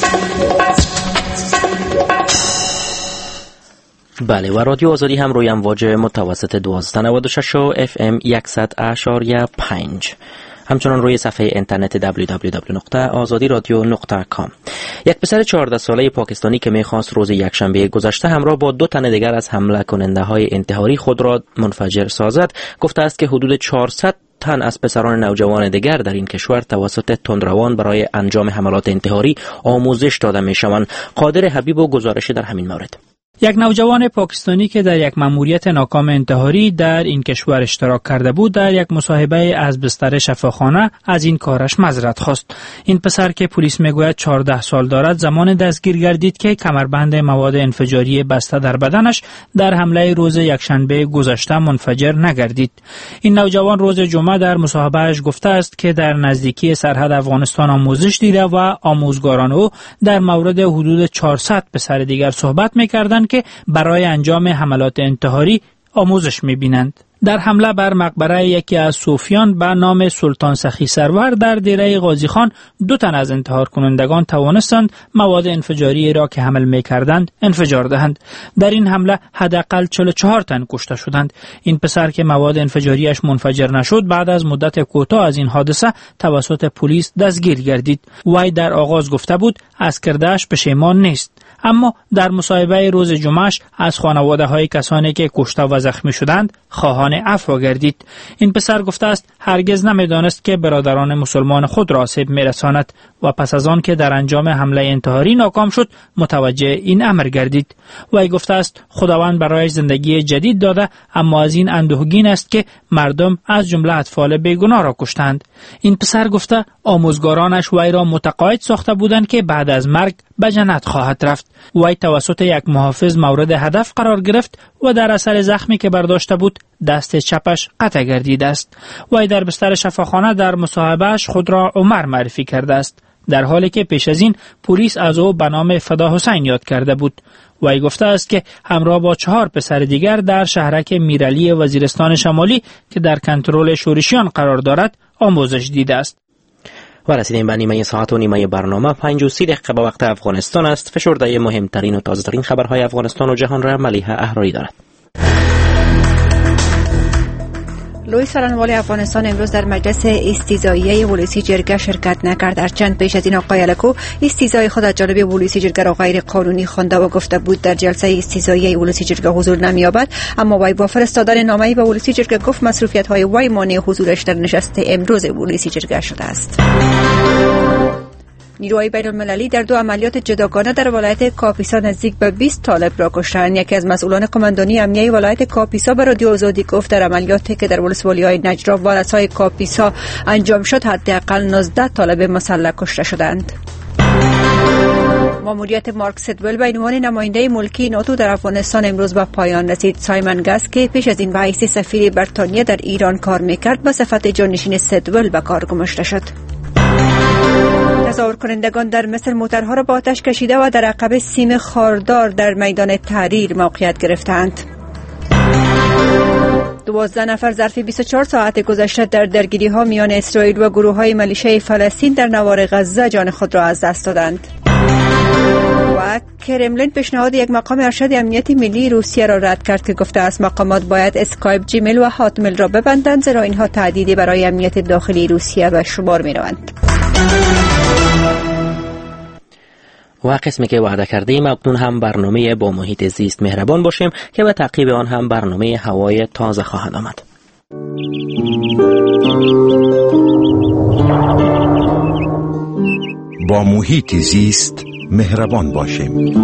بله و رادیو آزادی هم روی امواج متوسط دویست و نود و شش و اف ام صد اشاریه پنج. همچنان روی صفحه اینترنت دبلیو دبلیو دبلیو نقطه آزادی رادیو نقطه کام. یک پسر چهارده ساله پاکستانی که میخواست روز یکشنبه گذشته همراه با دو تن دیگر از حمله کننده های انتحاری خود را منفجر سازد گفته است که حدود چهارصد تن از پسران نوجوان دیگر در این کشور توسط تندروان برای انجام حملات انتحاری آموزش داده میشوند. قادر حبیب و گزارش در همین مورد. یک نوجوان پاکستانی که در یک مأموریت ناکام انتحاری در این کشور اشتراک کرده بود در یک مصاحبه از بستر شفاخانه از این کارش معذرت خواست. این پسر که پلیس میگوید چهارده سال دارد زمان دستگیر گردید که کمربند مواد انفجاری بسته در بدنش در حمله روز یکشنبه گذشته منفجر نگردید. این نوجوان روز جمعه در مصاحبهش گفته است که در نزدیکی سرحد افغانستان آموزش دیده و آموزگاران او در مورد حدود چهارصد پسر دیگر صحبت میکردند که برای انجام حملات انتحاری آموزش می‌بینند. در حمله بر مقبره یکی از صوفیان به نام سلطان سخی سرور در دیره غازی خان دو تن از انتحار کنندگان توانستند مواد انفجاری را که حمل می‌کردند انفجار دهند. در این حمله حداقل چهل و چهار تن کشته شدند. این پسر که مواد انفجاریش منفجر نشد بعد از مدت کوتاه از این حادثه توسط پلیس دستگیر گردید. وی در آغاز گفته بود از کرده‌اش پشیمان نیست، اما در مصاحبه روز جمعهش از خانواده های کسانی که کشته و زخمی شدند خواهان عفو گردید. این پسر گفته است هرگز نمیدانست که برادران مسلمان خود را آسیب میرساند و پس از آن که در انجام حمله انتحاری ناکام شد متوجه این امر گردید. وی گفته است خداوند برای زندگی جدید داده، اما از این اندوهگین است که مردم از جمله اطفال بیگناه را کشتند. این پسر گفته آموزگارانش وی را متقاعد ساخته بودند که بعد از مرگ به جنت خواهد رفت. وی توسط یک محافظ مورد هدف قرار گرفت و در اثر زخمی که برداشته بود دست چپش قطع گردیده است. وی در بستر شفاخانه در مصاحبهش خود را عمر معرفی کرده است، در حالی که پیش از این پلیس از او به نام فدا حسین یاد کرده بود. وی گفته است که همراه با چهار پسر دیگر در شهرک میرعلی وزیرستان شمالی که در کنترل شورشیان قرار دارد آموزش دیده است. و رسیدیم به نیمه ساعت و نیمه برنامه. پنج و سی دقیقه به وقت افغانستان است. فشرده مهمترین و تازه‌ترین خبرهای افغانستان و جهان را ملیحه احراری دارد. لوی سرانوالی افغانستان امروز در مجلس استیضاییه ولسی جرگه شرکت نکرد. در چند پیش از این آقای الکو استیضای خود از جانب ولسی جرگه را غیر قانونی خوانده و گفته بود در جلسه استیضاییه ولسی جرگه حضور نمی‌یابد، اما وی با فرستادن نامه‌ای به ولسی جرگه گفت مصروفیت‌های وی مانع حضورش در نشست امروز ولسی جرگه شده است. نیروهای بین المللی در دو عملیات جداگانه در ولایت کاپیسا نزدیک به بیست طالب را کشتند. یکی از مسئولان کماندانی امنیه ولایت کاپیسا به رادیو آزادی گفت در عملیاتی که در ولسوالی‌های نجراب و رسای کاپیسا انجام شد حداقل نوزده طالب مسلح کشته شدند. ماموریت مارک سیدول به عنوان نماینده ملکی ناتو در افغانستان امروز به پایان رسید. سایمن گاس که پیش از این به حیث سفیر بریتانیا در ایران کار میکرد به صفت جانشین سیدول به کار گماشته شد. تظاهر کنندگان در مصر موترها را با آتش کشیده و در عقب سیم خاردار در میدان تحریر موقعیت گرفتند. دوازده نفر ظرف بیست و چهار ساعت گذشته در درگیری ها میان اسرائیل و گروه های ملیشه فلسطین در نوار غزه جان خود را از دست دادند. و کرملین پیشنهاد یک مقام ارشد امنیت ملی روسیه را رد کرد که گفته است مقامات باید اسکایپ، جیمیل و هاتمیل را ببندند، زیرا اینها تهدیدی برای امنیت داخلی روسیه به شمار می روند. و قسمی که وعده کردیم اکنون هم برنامه با محیط زیست مهربان باشیم که به تعقیب آن هم برنامه هوای تازه خواهد آمد. با محیط زیست مهربان باشیم.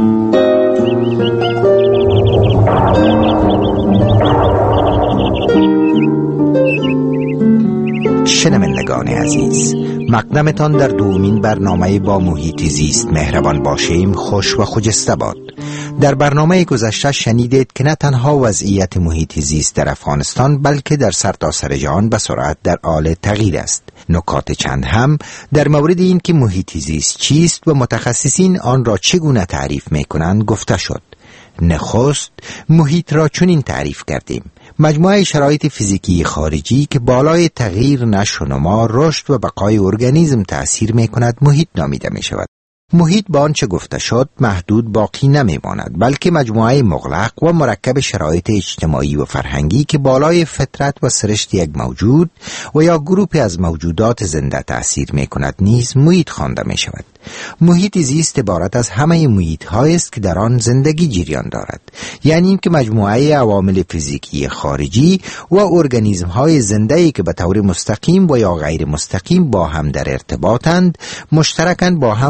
شنوندگان عزیز، مقدمتان در دومین برنامه با محیط زیست مهربان باشیم خوش و خجسته باد. در برنامه گذشته شنیدید که نه تنها وضعیت محیط زیست در افغانستان بلکه در سرتاسر جهان به سرعت در حال تغییر است. نکات چند هم در مورد این که محیط زیست چیست و متخصصین آن را چگونه تعریف میکنند گفته شد. نخست محیط را چنین تعریف کردیم: مجموعه شرایط فیزیکی خارجی که بالای تغییر، نشو و نما، رشد و بقای ارگانیسم تأثیر میکند محیط نامیده می شود. محیط با آنچه گفته شد محدود باقی نمی ماند، بلکه مجموعه مغلق و مرکب شرایط اجتماعی و فرهنگی که بالای فطرت و سرشت یک موجود و یا گروهی از موجودات زنده تأثیر می کند نیز محیط خوانده می شود. محیط زیست عبارت از همه محیط هایی است که در آن زندگی جریان دارد، یعنی اینکه مجموعه عوامل فیزیکی خارجی و ارگانیسم های زنده که به طور مستقیم و یا غیر مستقیم با هم در ارتباطند، مشترکاً با هم محیط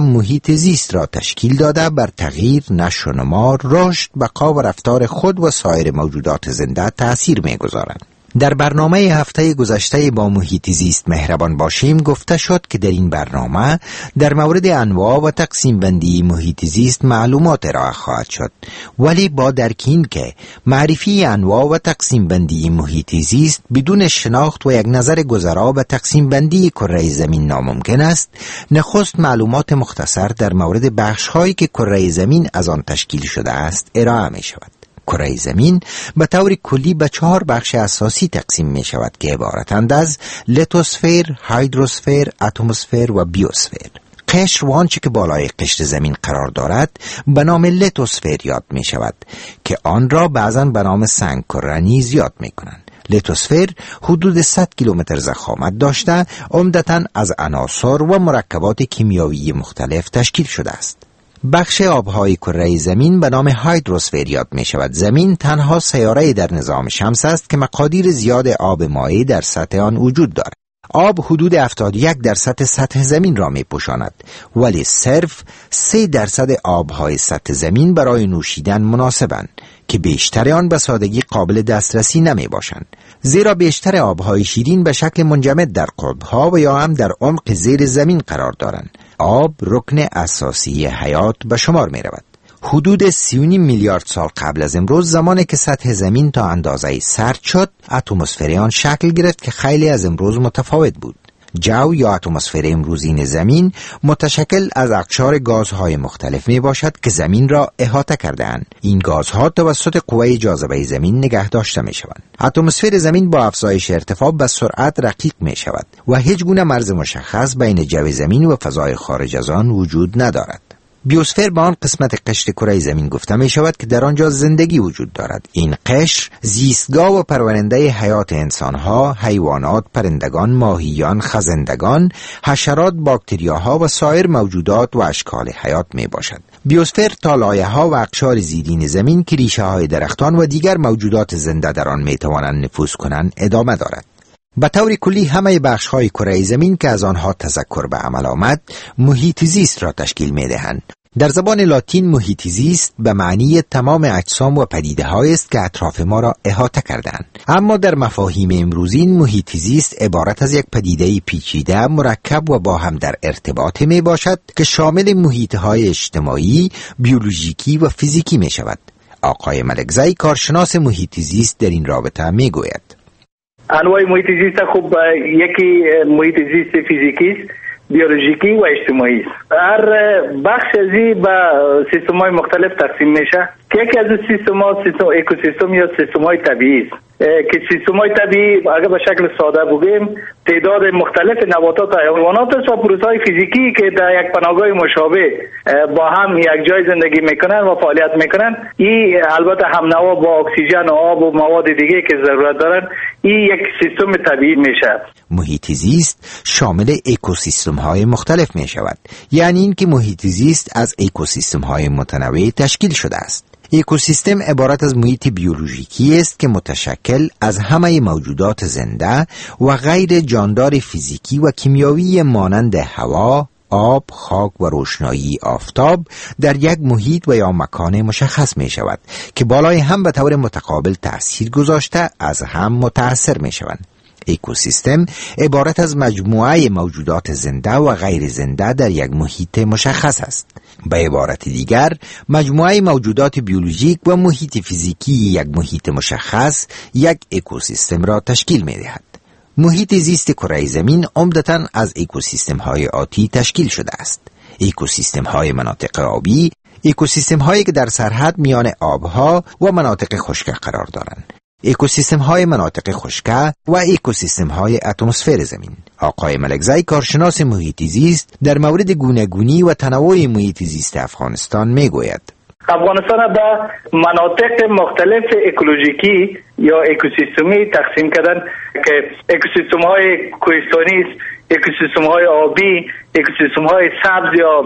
محیط زیست را تشکیل داده بر تغییر، نشو و نما، رشد، بقا و رفتار خود و سایر موجودات زنده تأثیر می‌گذارند. در برنامه هفته گذشته با محیط زیست مهربان باشیم گفته شد که در این برنامه در مورد انواع و تقسیم بندی محیط زیست معلومات ارائه خواهد شد، ولی با درک این که معرفی انواع و تقسیم بندی محیط زیست بدون شناخت و یک نظر گذرا به تقسیم بندی کره زمین ناممکن است، نخست معلومات مختصر در مورد بخش‌هایی که کره زمین از آن تشکیل شده است ارائه می شود. کره زمین به طور کلی به چهار بخش اساسی تقسیم می شود که عبارتند از لیتوسفر، هایدروسفر، اتمسفر و بیوسفر. قشر و آنچه که بالای قشر زمین قرار دارد به نام لیتوسفر یاد می شود که آن را بعضاً به نام سنگ کره نیز یاد می کنند. لیتوسفر حدود صد کیلومتر ضخامت داشته، عمدتاً از عناصر و مرکبات کیمیایی مختلف تشکیل شده است. بخش آبهای کره زمین به نام هایدروسفر یاد می شود. زمین تنها سیاره در نظام شمس است که مقادیر زیاد آب مائع در سطح آن وجود دارد. آب حدود هفتاد و یک درصد سطح زمین را می پوشاند، ولی صرف سه درصد آبهای سطح زمین برای نوشیدن مناسبند که بیشتر آن به سادگی قابل دسترسی نمی باشند، زیرا بیشتر آبهای شیرین به شکل منجمد در قطب‌ها و یا هم در عمق زیر زمین قرار دارند. آب رکن اساسی حیات به شمار می رود. حدود سی و نیم میلیارد سال قبل از امروز، زمانی که سطح زمین تا اندازه سرد شد، اتمسفر آن شکل گرفت که خیلی از امروز متفاوت بود. جو یا اتمسفر امروزین زمین متشکل از اقشار گازهای مختلف می باشد که زمین را احاطه کرده‌اند. این گازها توسط قوه جاذبه زمین نگه داشته می شوند. اتمسفر زمین با افزایش ارتفاع به سرعت رقیق می شود و هیچ گونه مرز مشخص بین جو زمین و فضای خارج از آن وجود ندارد. بیوسفر به آن قسمت قشر کره زمین گفته می شود که در آنجا زندگی وجود دارد. این قشر زیستگاه و پرورنده حیات انسانها، حیوانات، پرندگان، ماهیان، خزندگان، حشرات، باکتریاها و سایر موجودات و اشکال حیات می باشد. بیوسفر تا لایه‌ها و اقشار زیرین زمین که ریشه های درختان و دیگر موجودات زنده در آن می توانند نفوذ کنند ادامه دارد. به طور کلی همه بخش‌های کره زمین که از آنها تذکر به عمل آمد محیط زیست را تشکیل می‌دهند. در زبان لاتین محیط زیست به معنی تمام اجسام و پدیده‌هایی است که اطراف ما را احاطه کرده‌اند. اما در مفاهیم امروزین محیط زیست عبارت از یک پدیده پیچیده، مرکب و با هم در ارتباط می باشد که شامل محیط‌های اجتماعی، بیولوژیکی و فیزیکی می شود. آقای ملکزی کارشناس محیط زیست در این رابطه می گوید: انواع محیط زیست خوب یکی محیط زیست فیزیکی است، بیولوژیکی و اجتماعی است. هر بخش ازی به سیستم های مختلف تقسیم میشه که یکی از سیستم ها سیستم اکوسیستم یا سیستم های طبیعی است که سیستم های طبیعی اگر به شکل ساده بگیم تعداد مختلف نباتات و حیوانات است و پروسه‌های فیزیکی که در یک پناهگاه مشابه با هم یک جای زندگی میکنن و فعالیت میکنن. این البته هم نوا با اکسیژن و آب و مواد دیگه که ضرورت دارن، این یک سیستم طبیعی میشه. محیط زیست شامل اکوسیستم های مختلف می شود، یعنی این که محیط زیست از اکوسیستم های متنوع تشکیل شده است. اکوسیستم عبارت از محیط بیولوژیکی است که متشکل از همه موجودات زنده و غیر جاندار فیزیکی و کیمیایی مانند هوا، آب، خاک و روشنایی آفتاب در یک محیط و یا مکان مشخص می شود که بالای هم به طور متقابل تأثیر گذاشته از هم متأثر می شوند. اکوسیستم عبارت از مجموعه موجودات زنده و غیر زنده در یک محیط مشخص است. به عبارت دیگر، مجموعه موجودات بیولوژیک و محیط فیزیکی یک محیط مشخص یک اکوسیستم را تشکیل می دهد. محیط زیست کره زمین عمدتاً از اکوسیستم های آتی تشکیل شده است. اکوسیستم های مناطق آبی، اکوسیستم هایی که در سرحد میان آبها و مناطق خشک قرار دارند. اکوسیستم های مناطق خشک و اکوسیستم های اتمسفر زمین. آقای ملکزی کارشناس محیط زیست در مورد گوناگونی و تنوع محیط زیست افغانستان می گوید: افغانستان به مناطق مختلف اکولوژیکی یا اکوسیستمی تقسیم کردن که اکوسیستم های کوهستانی، اکوسیستم های آبی، اکوسیستم های سبز یا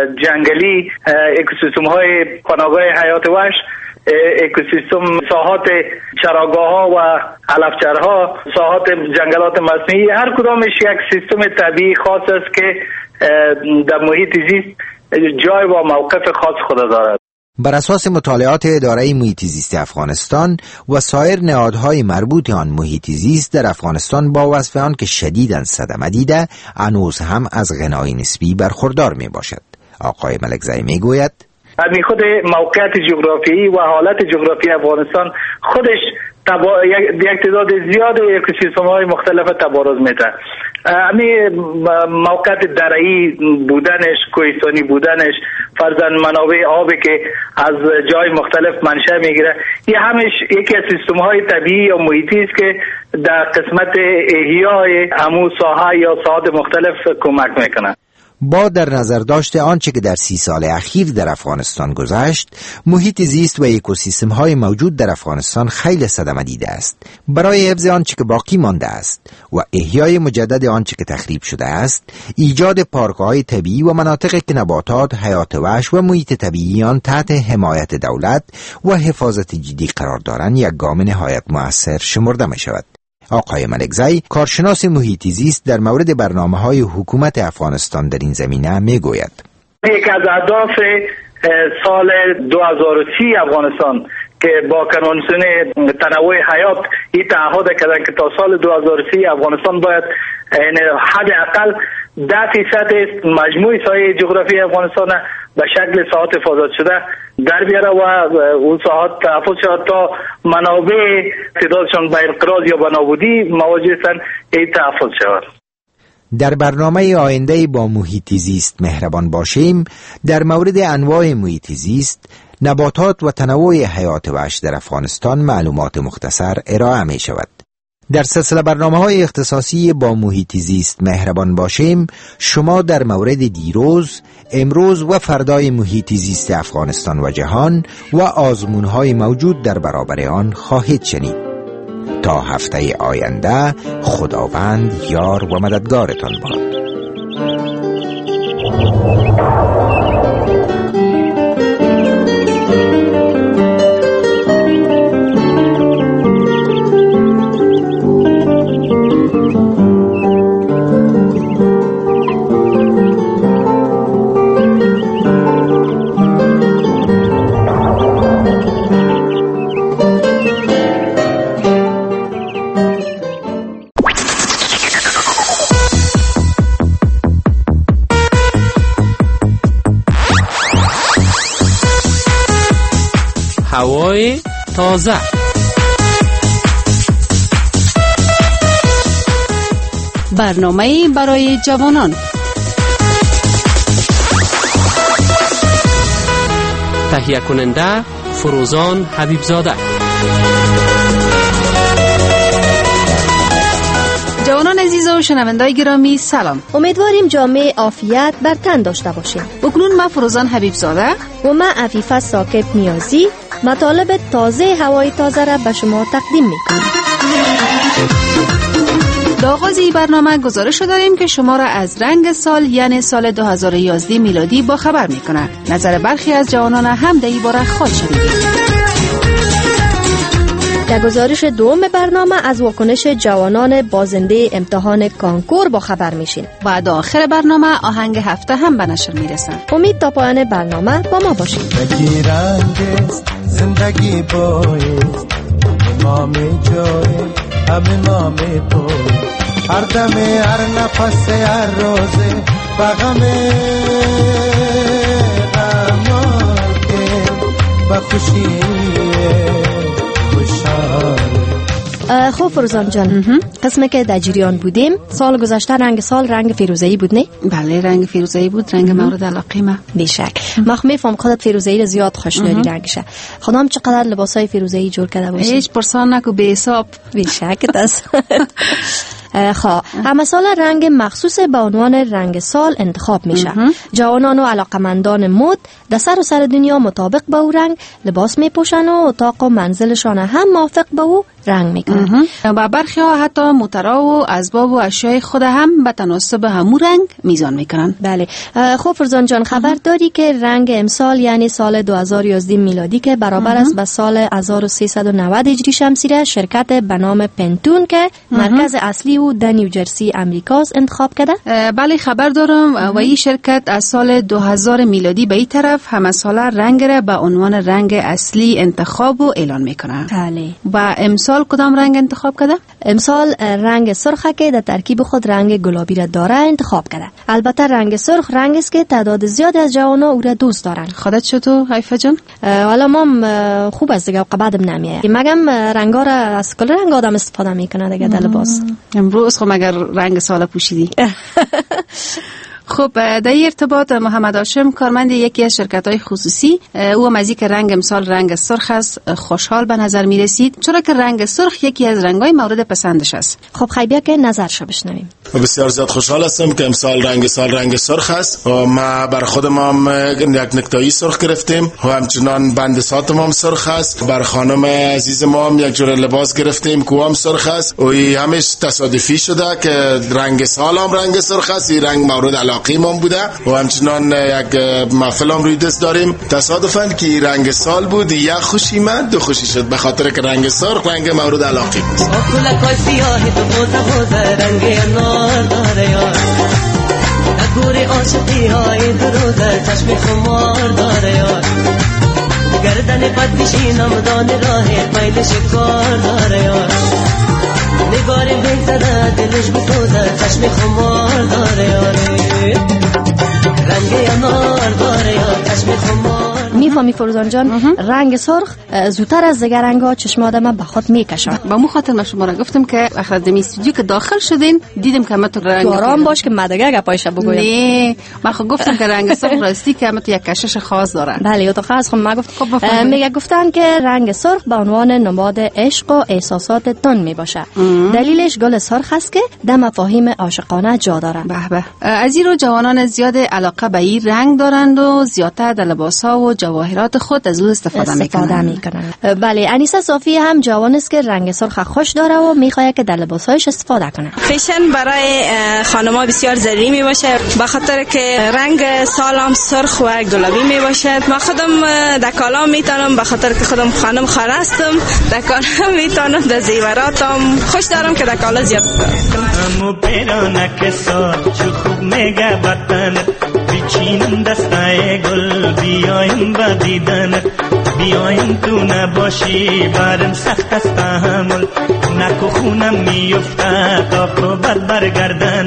جنگلی، اکوسیستم های پناهگاه حیات وحش، اکوسیستم ساحات چراگاه ها و علفچرها، ساحات جنگلات مصنوعی. هر کدامش یک سیستم طبیعی خاص است که در محیط زیست جای و موقف خاص خود دارد. بر اساس مطالعات اداره محیط زیست افغانستان و سایر نهادهای مربوط آن محیط زیست در افغانستان با وصف آن که شدیداً صدمه دیده هنوز هم از غنای نسبی برخوردار می باشد. آقای ملکزی می گوید همین خود موقعیت جغرافیایی و حالت جغرافیایی افغانستان خودش تبا... یک تعداد زیاد اکوسیستم های مختلف تبارز میده. همین موقعیت دره‌ای بودنش، کوهستانی بودنش، فرضاً منابع آبی که از جای مختلف منشأ میگیره، این همش یکی از سیستم های طبیعی یا محیطی است که در قسمت احیای همون ساحه یا ساحات مختلف کمک میکنه. با در نظر داشته آنچه که در سی سال اخیر در افغانستان گذشت، محیط زیست و اکوسیستم های موجود در افغانستان خیلی صدمه دیده است. برای حفظ آنچه که باقی مانده است و احیای مجدد آنچه که تخریب شده است، ایجاد پارک‌های طبیعی و مناطقی که نباتات، حیات وحش و محیط طبیعی آن تحت حمایت دولت و حفاظت جدی قرار دارند یک گام نهایت مؤثر شمرده می شود. آقای ملکزی، کارشناس محیط زیست، در مورد برنامه‌های حکومت افغانستان در این زمینه میگوید: یک از اهداف سال دو هزار و سی افغانستان که با کنوانسیون تنوع حیات این تعهد کردن که تا سال دو هزار و سی افغانستان باید حداقل ده فیصد مجموع ساحه جغرافی افغانستان به شکل ساحات حفاظت شده در بیاره و اون ساحات تحفظ شود تا منابع تعدادشان به انقراض یا به نابودی مواجه هستند این تحفظ شود. در برنامه آینده با محیط زیست مهربان باشیم در مورد انواع محیط زیست، نباتات و تنوع حیات وحش در افغانستان معلومات مختصر ارائه می شود. در سلسله برنامه‌های اختصاصی با محیط زیست مهربان باشیم، شما در مورد دیروز، امروز و فردای محیط زیست افغانستان و جهان و آزمون‌های موجود در برابر آن خواهید شنید. تا هفته آینده خداوند یار و مددگارتان باد. هوای تازه، برنامه برای جوانان، تهیه کننده فروزان حبیبزاده. جوانان عزیز و شنوندای گرامی سلام. امیدواریم جامعه عافیت بر تن داشته باشیم. بکنون ما فروزان حبیبزاده و ما عفیفه ساکب نیازی مطالب تازه هوای تازه را به شما تقدیم میکنیم. در آغاز این برنامه گزارش داریم که شما را از رنگ سال یعنی سال دو هزار و یازده میلادی با خبر میکنه. نظر برخی از جوانان هم در این باره خواهد شنیدید. در گزارش دوم برنامه از واکنش جوانان بازنده امتحان کانکور با خبر میشین. و در آخر برنامه آهنگ هفته هم به نشر میرسن. امید تا پایان برنامه با ما باشید. زندگی رنگ است، زندگی بایست، امام جای امام پای، هر دم هر نفس هر روزه بغمه غمال که بخوشیه. خب فروزان جان، قسمه که در جریان بودیم سال گذشته رنگ سال رنگ فیروزه‌ای بود نه؟ بله رنگ فیروزه‌ای بود، رنگ مورد علاقه ما. بیشک ما میفهم خودت فیروزه‌ای رو زیاد خوش داری رنگشه. خودم چقدر لباسای فیروزه‌ای جور کرده باشی؟ هیچ پرسان نکو به حساب. بیشک دست. خب همه سال رنگ مخصوص به عنوان رنگ سال انتخاب میشه. جوانان و علاقمندان مد در سر و سر دنیا مطابق به او رنگ لباس میپوشن و اتاق و منزلشان هم موافق به او رنگ میکنن. و برخی ها حتی موترها و اسباب و اشیاء خود هم به تناسب همون رنگ میزان میکنن. بله. خب فرزان جان، خبر داری که رنگ امسال یعنی سال دو هزار و یازده میلادی که برابر است به سال هزار و سیصد و نود هجری شمسی را شرکت به نام پنتون که مرکز اصلی او در نیوجرسی امریکاست انتخاب کرده؟ بله خبر دارم. و این شرکت از سال دو هزار میلادی به این طرف همه ساله رنگ را به عنوان رنگ اصلی انتخاب و اعلان میکنه. بله. و امسال کدام رنگ انتخاب کرده؟ امسال رنگ سرخ که در ترکیب خود رنگ گلابی را داره انتخاب کرده. البته رنگ سرخ رنگ است که تعداد زیادی از جوانان او را دوست دارن. خودت چطور حیفه جان؟ حالا ما خوب است دیگه، بعدم نمیاد. مگم رنگا را از کل رنگ آدم استفاده میکنه دیگه در لباس. امروز خب مگر رنگ سال پوشیدی؟ خب در ارتباط محمد هاشم کارمند یکی از شرکت‌های خصوصی، او هم از اینکه رنگ امسال رنگ سرخ است خوشحال به نظر می رسید، چرا که رنگ سرخ یکی از رنگ‌های مورد پسندش است. خب خیلی که نظرشو بشنویم. بسیار زیاد خوشحال هستم که امسال رنگ سال رنگ سرخ است و ما بر خودم هم یک نکتایی سرخ گرفتیم و همچنان بندسات ما هم سرخ است. بر خانم عزیز ما هم یک جور لباس گرفتیم که هم سرخ است و همش تصادفی شده که رنگ سال هم رنگ سرخ است. این رنگ مورد علاقه ما بوده و همچنان یک محفل هم روی دست داریم. تصادفاً که رنگ سال بود یک خوشی من دو خوشی شد به خاطر که رنگ سرخ رنگ مورد علاقه بود. نگوری عاشقی های دروده چشم خمار داره یار گردن بد بشینم دان راه میل شکار داره یار نگاری بگذره دلش بسوزه چشم خمار داره یار رنگ انار داره یار چشم خمار. میفهمی فرزان جان، رنگ سرخ زودتر از دیگر رنگ‌ها چشم آدم به خود میکشد. با مو خاطر من شما را گفتم که اخر دمی استودیو که داخل شدین دیدم که تو رنگ آرام باش که مدگه گپایش بگویم. نه من خب گفتم که رنگ سرخ راستی که تو یک کشش خاص داره. بله تو خاص خب ما گفت میگه گفتن که رنگ سرخ به عنوان نماد عشق و احساسات تند میباشه. دلیلش گل سرخ است که در مفاهیم عاشقانه جا داره. به به. از این رو جوانان زیاد علاقه به این رنگ دارند و زیادتر در لباس‌ها و جواهرات خود از او استفاده, استفاده میکنن. بله انیسه صافی هم جوان است که رنگ سرخ خوش داره و میخواد که در لباسهایش استفاده کنه. فیشن برای خانم‌ها بسیار ضروری می باشه به خاطر که رنگ سالم سرخ و گلابی می باشد. من خودم در کالا میتونم به خاطر که خودم خانم خانه هستم در کالا میتونم در زیوراتم خوش دارم که در کالا زیاد امو پیرانک سال چو خوب میگه بطن بیچینم دستای گل بیایم با دیدن بیایم تو نباشی برم سخت است تحمل نکو خونم میفته تا بد برگردن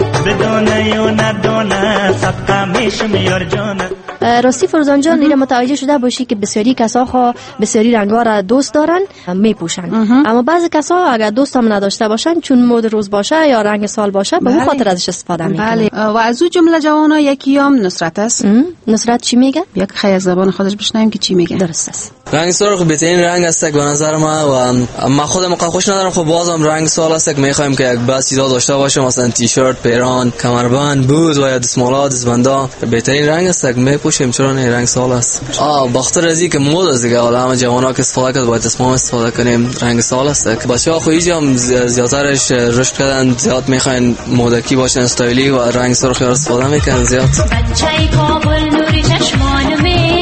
بدانه یا ندانه صدقه میشم یار جانه. راستی فرزان جان ایره متوجه شده باشی که بسیاری کسا ها بسیاری رنگا را دوست دارن میپوشن، اما بعضی کسا اگر دوست هم نداشته باشن چون مود روز باشه یا رنگ سال باشه به اون خاطر ازش استفاده میکنن. بله. و از اون جمله جوانا یکی هم نصرت است. نصرت چی میگه؟ یک خیلی از زبان خودش بشنویم که چی میگه. درست است. رنگ سرخ بهترین رنگ است به نظر ما و من خودم خوش ندارم. خب بازم رنگ سال است که میخوایم که یک بعضی چیزا داشته باشه مثلا تی شورت، پیران، کمربند، بود و یا دستمالات، دستبندا بهترین رنگ است که میپوشیم. چرا نه رنگ سال است؟ آ بخاطر از اینکه مود است دیگه. حالا همه جوانا که استفاده کرد باید اسمم استفاده کنیم. رنگ سال است که بچه‌ها خودی هم زیادترش رشد کردن، زیاد میخواین مودکی باشن، استایلی و رنگ سرخ رو استفاده میکنن زیاد. بچه‌ی کابل نوری چشمان می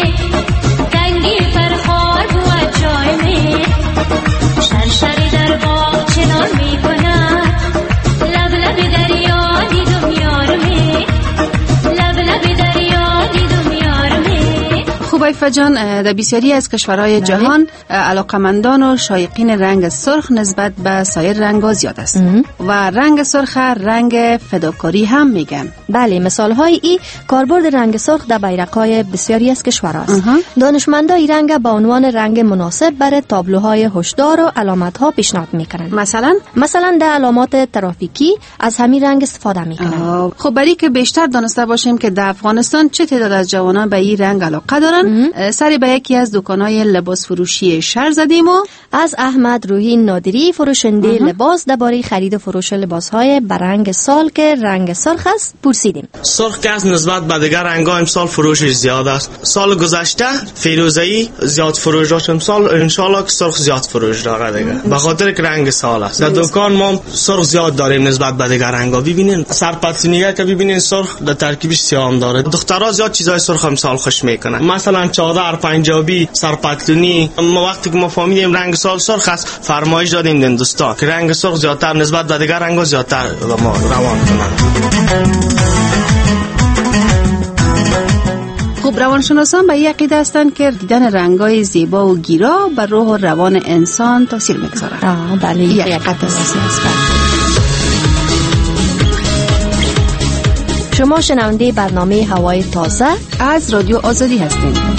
رنگی فرخار بود جای می شرشری در باغ چنان میکنه لب لب دریا دیدم یار می لب لب دریا دیدم یار می. خوب ایفا جان، در بسیاری از کشورهای جهان علاقمندان و شایقین رنگ سرخ نسبت به سایر رنگ‌ها زیاد است و رنگ سرخ رنگ فداکاری هم میگن. بله مثال های ای کاربرد رنگ سرخ در بیرق‌های بسیاری از کشورهاست. دانشمندان این رنگ به عنوان رنگ مناسب برای تابلوهای هشدار و علامت‌ها پیشنهاد میکنن. مثلا مثلا در علامات ترافیکی از همین رنگ استفاده میکنن. خب برای که بیشتر دانسته باشیم که در افغانستان چه تعداد از جوانان به این رنگ علاقه دارن، سری به یکی از دکان‌های لباس فروشی شهر زدیم و از احمد روحی نادری فروشنده لباس درباره خرید و فروش لباس‌های به رنگ سال که رنگ سرخ است پرسیدیم. سرخ که از نسبت به دیگر رنگ‌ها امسال فروشش زیاد است. سال گذشته فیروزه‌ای زیاد فروش داشت، امسال انشالله که سرخ زیاد فروش داره دیگه، به خاطر که رنگ سال است. در دکان ما سرخ زیاد داریم نسبت به دیگر رنگ‌ها. ببینین سرپتنیه که ببینین سرخ در ترکیبش سیاه هم داره. دخترها زیاد چیزای سرخ امسال خوش میکنن، مثلا چادر، پنجابی، سرپتلونی. ما وقتی که ما فهمیدیم رنگ سال سرخ است فرمایش دادیم در هندوستان که رنگ سرخ زیادتر نسبت به دیگر رنگ‌ها زیادتر ما روان کنن. خب روانشناسان به این عقیده هستند که دیدن رنگ‌های زیبا و گیرا بر روح و روان انسان تاثیر می‌گذارد. آه بله این حقیقت است. شما شنونده برنامه هوای تازه از رادیو آزادی هستید.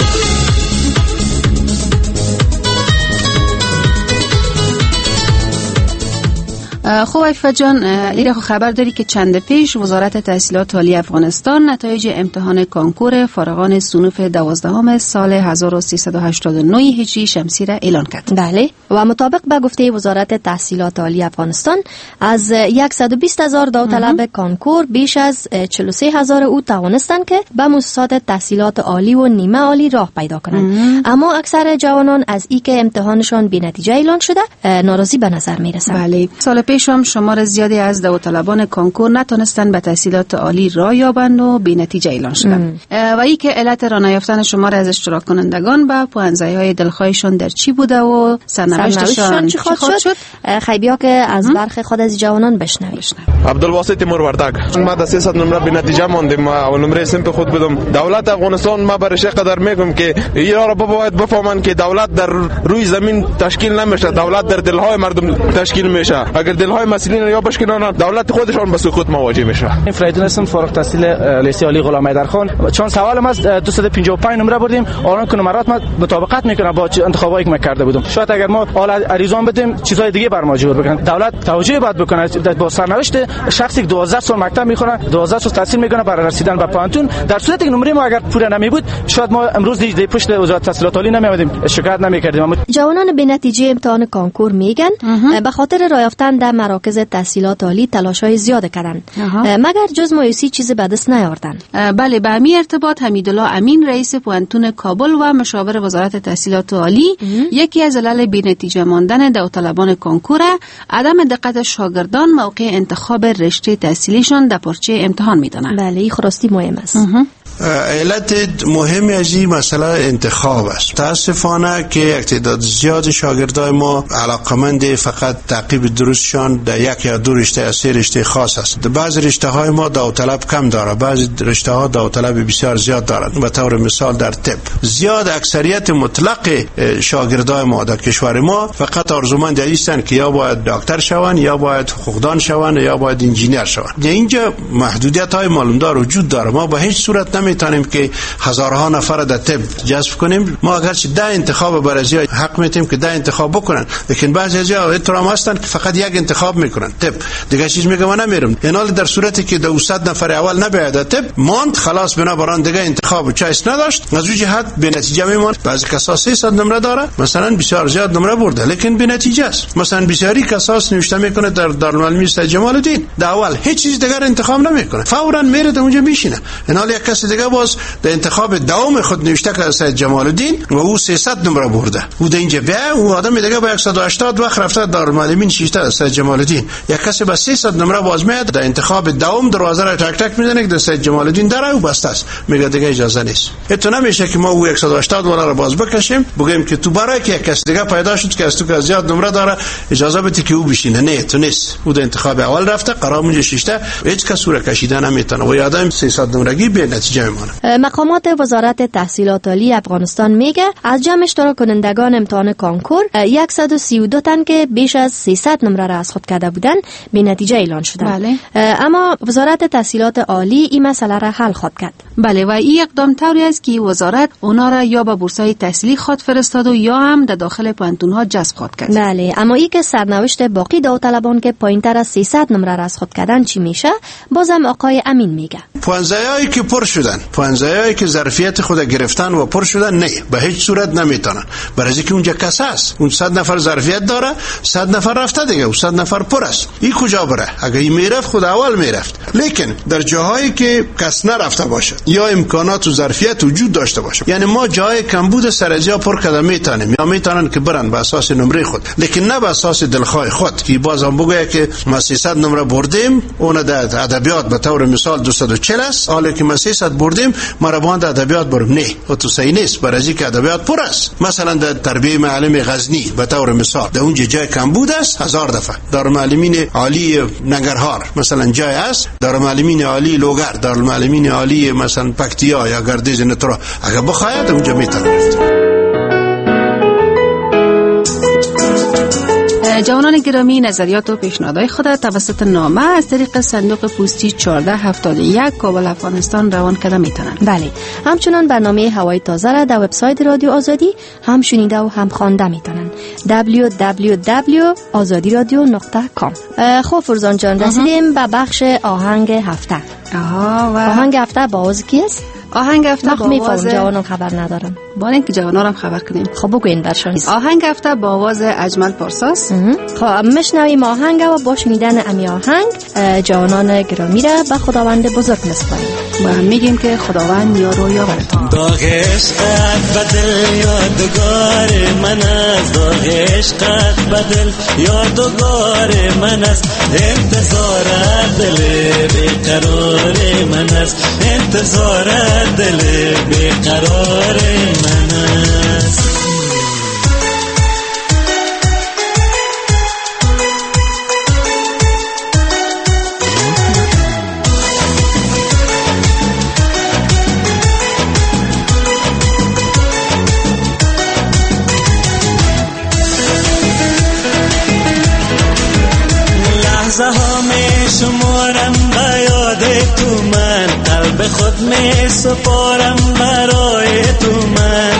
خب عفیفه جان، ایره خبر داری که چند پیش وزارت تحصیلات عالی افغانستان نتایج امتحان کانکور فارغان صنوف دوازدهم سال هزار و سیصد و هشتاد و نه هجری شمسی را اعلان کرد. بله و مطابق به گفته وزارت تحصیلات عالی افغانستان از صد و بیست هزار داوطلب کانکور بیش از چهل و سه هزار او توانستند که به مؤسسات تحصیلات عالی و نیمه عالی راه پیدا کنند، اما اکثر جوانان از ای که امتحانشان بی نتیجه اعلان شده ناراضی به نظر میرسند. بله سال پیش هم شمار زیادی از داوطلبان کانکور نتونستن به تحصیلات عالی راه یابند و بی نتیجه اعلان شدند. و ای که علت راه نیافتن شمار از اشتراک کنندگان به پوانزایهای دلخواهشان در چی بوده و سرنوشتشان چی خواهد شد؟ خیبیا که از برخ خود از جوانان بشنویم. عبدالواسط تیمور وردک، ما در سیصد نمره بی نتیجه ماندیم و نمره سمپ خود بدم. دولت افغانستان ما برش قدر میگم که اینا را باید بفهمن که دولت در روی زمین تشکیل نمیشه، دولت در دلهای مردم تشکیل میشه. اگر دلهای مسئولین یا بشکنن دولت خودشان به سقوط مواجه میشه. فریدون هستم، فارغ التحصیل لیسه عالی غلام حیدرخان. چون سوالم از دویست و پنجاه و پنج نمره بردیم، الان که نمرات ما مطابقت میکنه با انتخابایی که ما کرده بودم. شاید اگر ما حالا عریضان بدیم چیزای دیگه بر ما جور بکنن. دولت توجه باید بکنه با سرنوشت شخصی که دوازده سال مکتب میخونه، دوازده سال تحصیل میکنه برای رسیدن به پانتون. در صورتی که نمره ما اگر پوره نمی بود شاید ما امروز دیگه پشت وزارت تحصیلات عالی نمیادیم، شکایت نمیکردیم. جوانان بی نتیجه امتحان کانکور میگن به خاطر راه یافتن در مراکز تحصیلات عالی تلاش‌های زیاد کردن، مگر جز مایوسی چیز به دست نیاوردن. بله به همین ارتباط حمیدالله امین رئیس پوانتون کابل و مشاور وزارت تحصیلات عالی یکی از علل بی نتیجه ماندن داوطلبان کانکور عدم دقت شاگردان موقع انتخاب رشته تحصیلیشان در پرچه امتحان میدانند. بله این خراستی مهم است. علت مهمی از این مسئله انتخاب است. تاسفانه که یک تعداد زیاد شاگردای ما علاقمند فقط تعقیب درستشان در یک یا دو رشته از سه رشته خاص است. در بعض رشته های ما داوطلب کم داره، بعضی رشته ها داوطلب بسیار زیاد دارند. به طور مثال در طب زیاد اکثریت مطلق شاگردای ما در کشور ما فقط آرزومند هستند که یا باید دکتر شوند یا باید حقوقدان شوند یا باید انجینیر شوند. در اینجا محدودیت های معلومدار وجود داره. ما به هیچ صورت نمیتونیم که هزارها نفر در طب جذب کنیم. ما اگرچه ده انتخاب برازی حق میتیم که ده انتخاب بکنن، لیکن بعضی از جا احترام هستن که فقط یک انتخاب میکنن طب، دیگه چیز میگم من نمیرم. این حال در صورتی که دویست نفر اول نبیاد طب ماند خلاص بنا بران دیگه انتخاب چایس نداشت، از اون جهت به نتیجه میموند. بعضی کسا سیصد نمره داره، مثلا بسیار زیاد نمره برده لیکن به نتیجه است. مثلا بسیاری کسا نوشته میکنه در دارالمعلمی سید جمال الدین در اول هیچ چیز دیگر انتخاب نمیکنه، فورا میره اونجا میشینه. این حال یک کس دیگه باز در انتخاب دوم خود نوشته که سید جمال الدین و او سیصد نمره برده، او در اینجا بیا او آدم دیگه با صد و هشتاد وقت رفته دارالمعلمین نشسته سید جمال الدین، یک کس با سیصد نمره باز میاد در انتخاب دوم دروازه را تک تک میزنه که سید جمال الدین داره و بس است، میگه دیگه اجازه نیست. تو نمیشه که ما او صد و هشتاد والا را باز بکشیم بگیم که تو برای که یک کس دیگه پیدا شد که از تو که زیاد نمره داره اجازه بده که او بشینه. نه تو نیست، او در انتخاب اول رفته قرار اونجا شیشته، هیچ کس را کشیده نمیتونه و یادم سیصد نمرگی به نتیجه میمونه. مقامات وزارت تحصیلات عالی افغانستان میگه از جمع اشتراک کنندگان امتحان کانکور صد و سی و دو تن که بیش از سیصد نمره را از خود کرده بودن به نتیجه اعلان شدند. بله. اما وزارت تحصیلات عالی این مسئله را حل خواهد کرد. بله و این اقدام طوری است که وزارت اونا را یا به بورس‌های تحصیلی خود فرستاد و یا هم در داخل پانتون‌ها جذب خواهد کرد. بله اما این که سرنوشت باقی داوطلبان که پایین‌تر از سیصد نمره را از خود کردن چی میشه بازم آقای امین میگه. پانزه‌ای که پر شدن شدن، پانزایی که ظرفیت خود گرفتن و پر شدن، نه به هیچ صورت نمیتونن، برای اینکه اونجا کس است. اون صد نفر ظرفیت داره، صد نفر رفته دیگه، و صد نفر پر است. این کجا بره؟ اگه این میرفت خود اول میرفت. لیکن در جاهایی که کس نرفته باشه یا امکانات و ظرفیت وجود داشته باشه، یعنی ما جای کمبود سرجا پر کردن میتونیم، یا میتونن که برن به اساس نمره خود، لیکن نه به اساس دلخواه خود. که بازم بگه که ما سیصد نمره بردیم، اون در ادبیات به طور مثال دویست و چهل است، حالا که ما سیصد بردیم ما رو باند ادبیات برم، نه و تو صحیح نیست، برای اینکه ادبیات پر است. مثلا در تربیه معلم غزنی به طور مثال در اونجا جای کمبود است هزار دفعه. دارالمعلمین عالی ننگرهار مثلا جای است، دارالمعلمین عالی لوگر، دارالمعلمین عالی مثلا پکتیا یا گردیز نترا، اگر بخواید اونجا میتونه. جوانان گرامی، نظریات و پیشنهادهای خود توسط نامه از طریق صندوق پستی چهارده هفتاد و یک کابل افغانستان روان کرده میتونن. بله، همچنان برنامه هوای تازه را در وبسایت رادیو آزادی هم شنیده و هم خوانده میتونن. دبلیو دبلیو دبلیو دات آزادی رادیو دات کام. خب فرزان جان، رسیدیم به بخش آهنگ هفته. آها، و آهنگ هفته با آواز کی است؟ آهنگ هفته با آواز جوانان خبر ندارم. با اینکه جوانان هم خبر کنیم. خب بگوین برشان. آهنگ هفته با آواز اجمل پارساس. خب میشنویم آهنگ و با شنیدن امی آهنگ جوانان گرامی را به خداوند بزرگ میسپاریم و میگیم که خداوند یار و یاورتان. داغ عشقت بدل یادگار من است، داغ عشقت بدل یادگار من است، انتظارت دل بیقرار من است، انتظارت دل بیقرار من است. لحظه ها می شمارم به یاد تو من، قلب خود می سپارم برای تو من.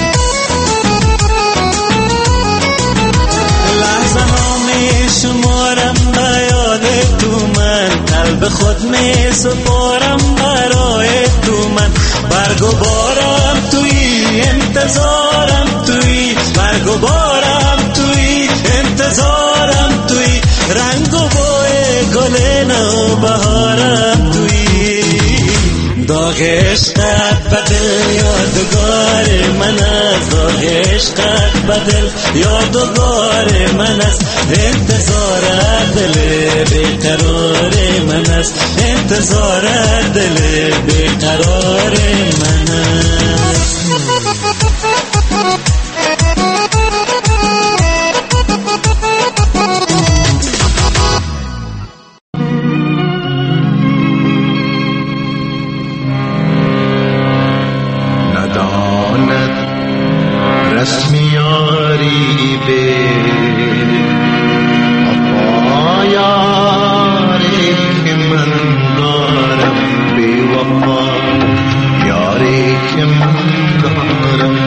لحظه ها می شمارم به یاد تو من، قلب خود می سپارم برای تو من. برگ و بارم توی انتظارم توی، برگ و بارم توی انتظارم توی، رنگ و بوی گل نو بهارم توی. داغ عشقت بدل یادگار من است، داغ عشقت بدل یادگار من است، انتظارت دل بیقرار من است، انتظارت دل بیقرار من است. رسمیاری به وفا یاری که من دارم، بی وفا یاری که من دارم.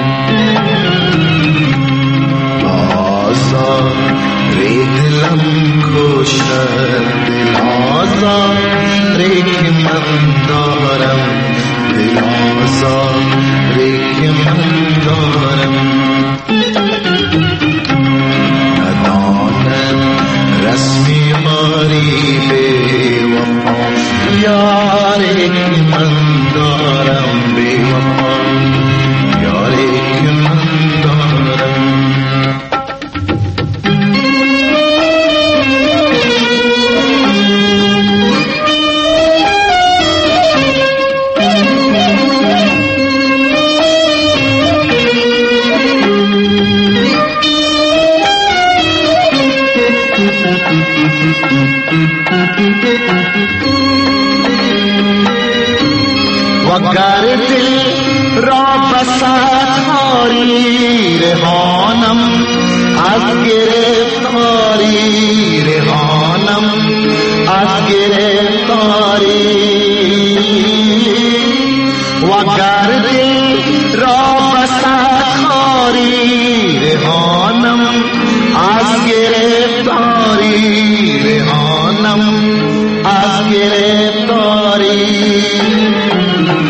آزاری دلم کشد، دل آزاری که من دارم، دل آزاری که من دارم. ندانم رسمی ماری به وفا یاری که من دارم، به وفا یاری که من دارم. وگر دل را بسخاری رهانم، از گرفتاری رهانم، از گرفتاری. وگر دل را بسخاری رهانم، از گرفتاری رهانم، از گرفتاری.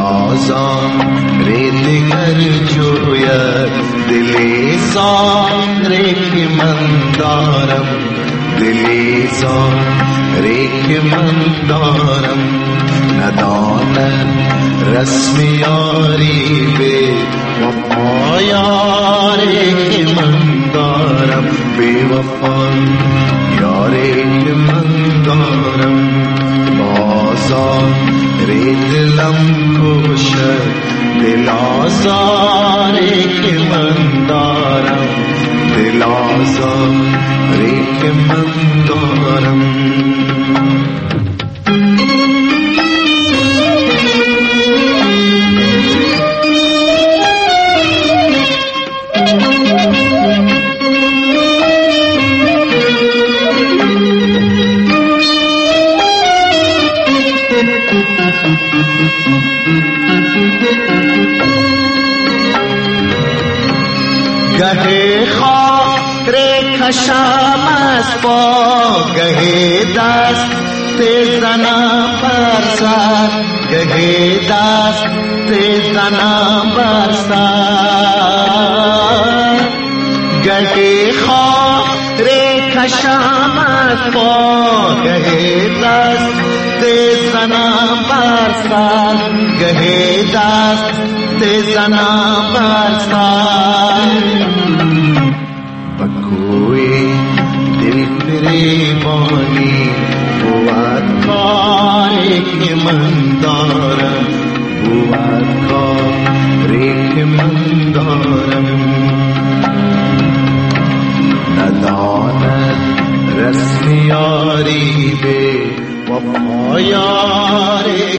آزار دیگر جوید دلی زاری که من دارم دلی زاری که من دارم ندانم رسم یاری به وفا یاری که من دارم بی وفا یاری که من دارم بازار دلم کشد دل آزاری که من دارم دل آزاری که من دارم گهی خاک کشم از پا گهی دست زنم بر سر گهی دست زنم بر سر گهی خاک کشم از پا گهی دست زنم بر سر گهی دست زنم بر سر بکوی دل فریبانی بود کاری که من دارم بود کاری که من دارم نداند رسم یاری به وفا یاری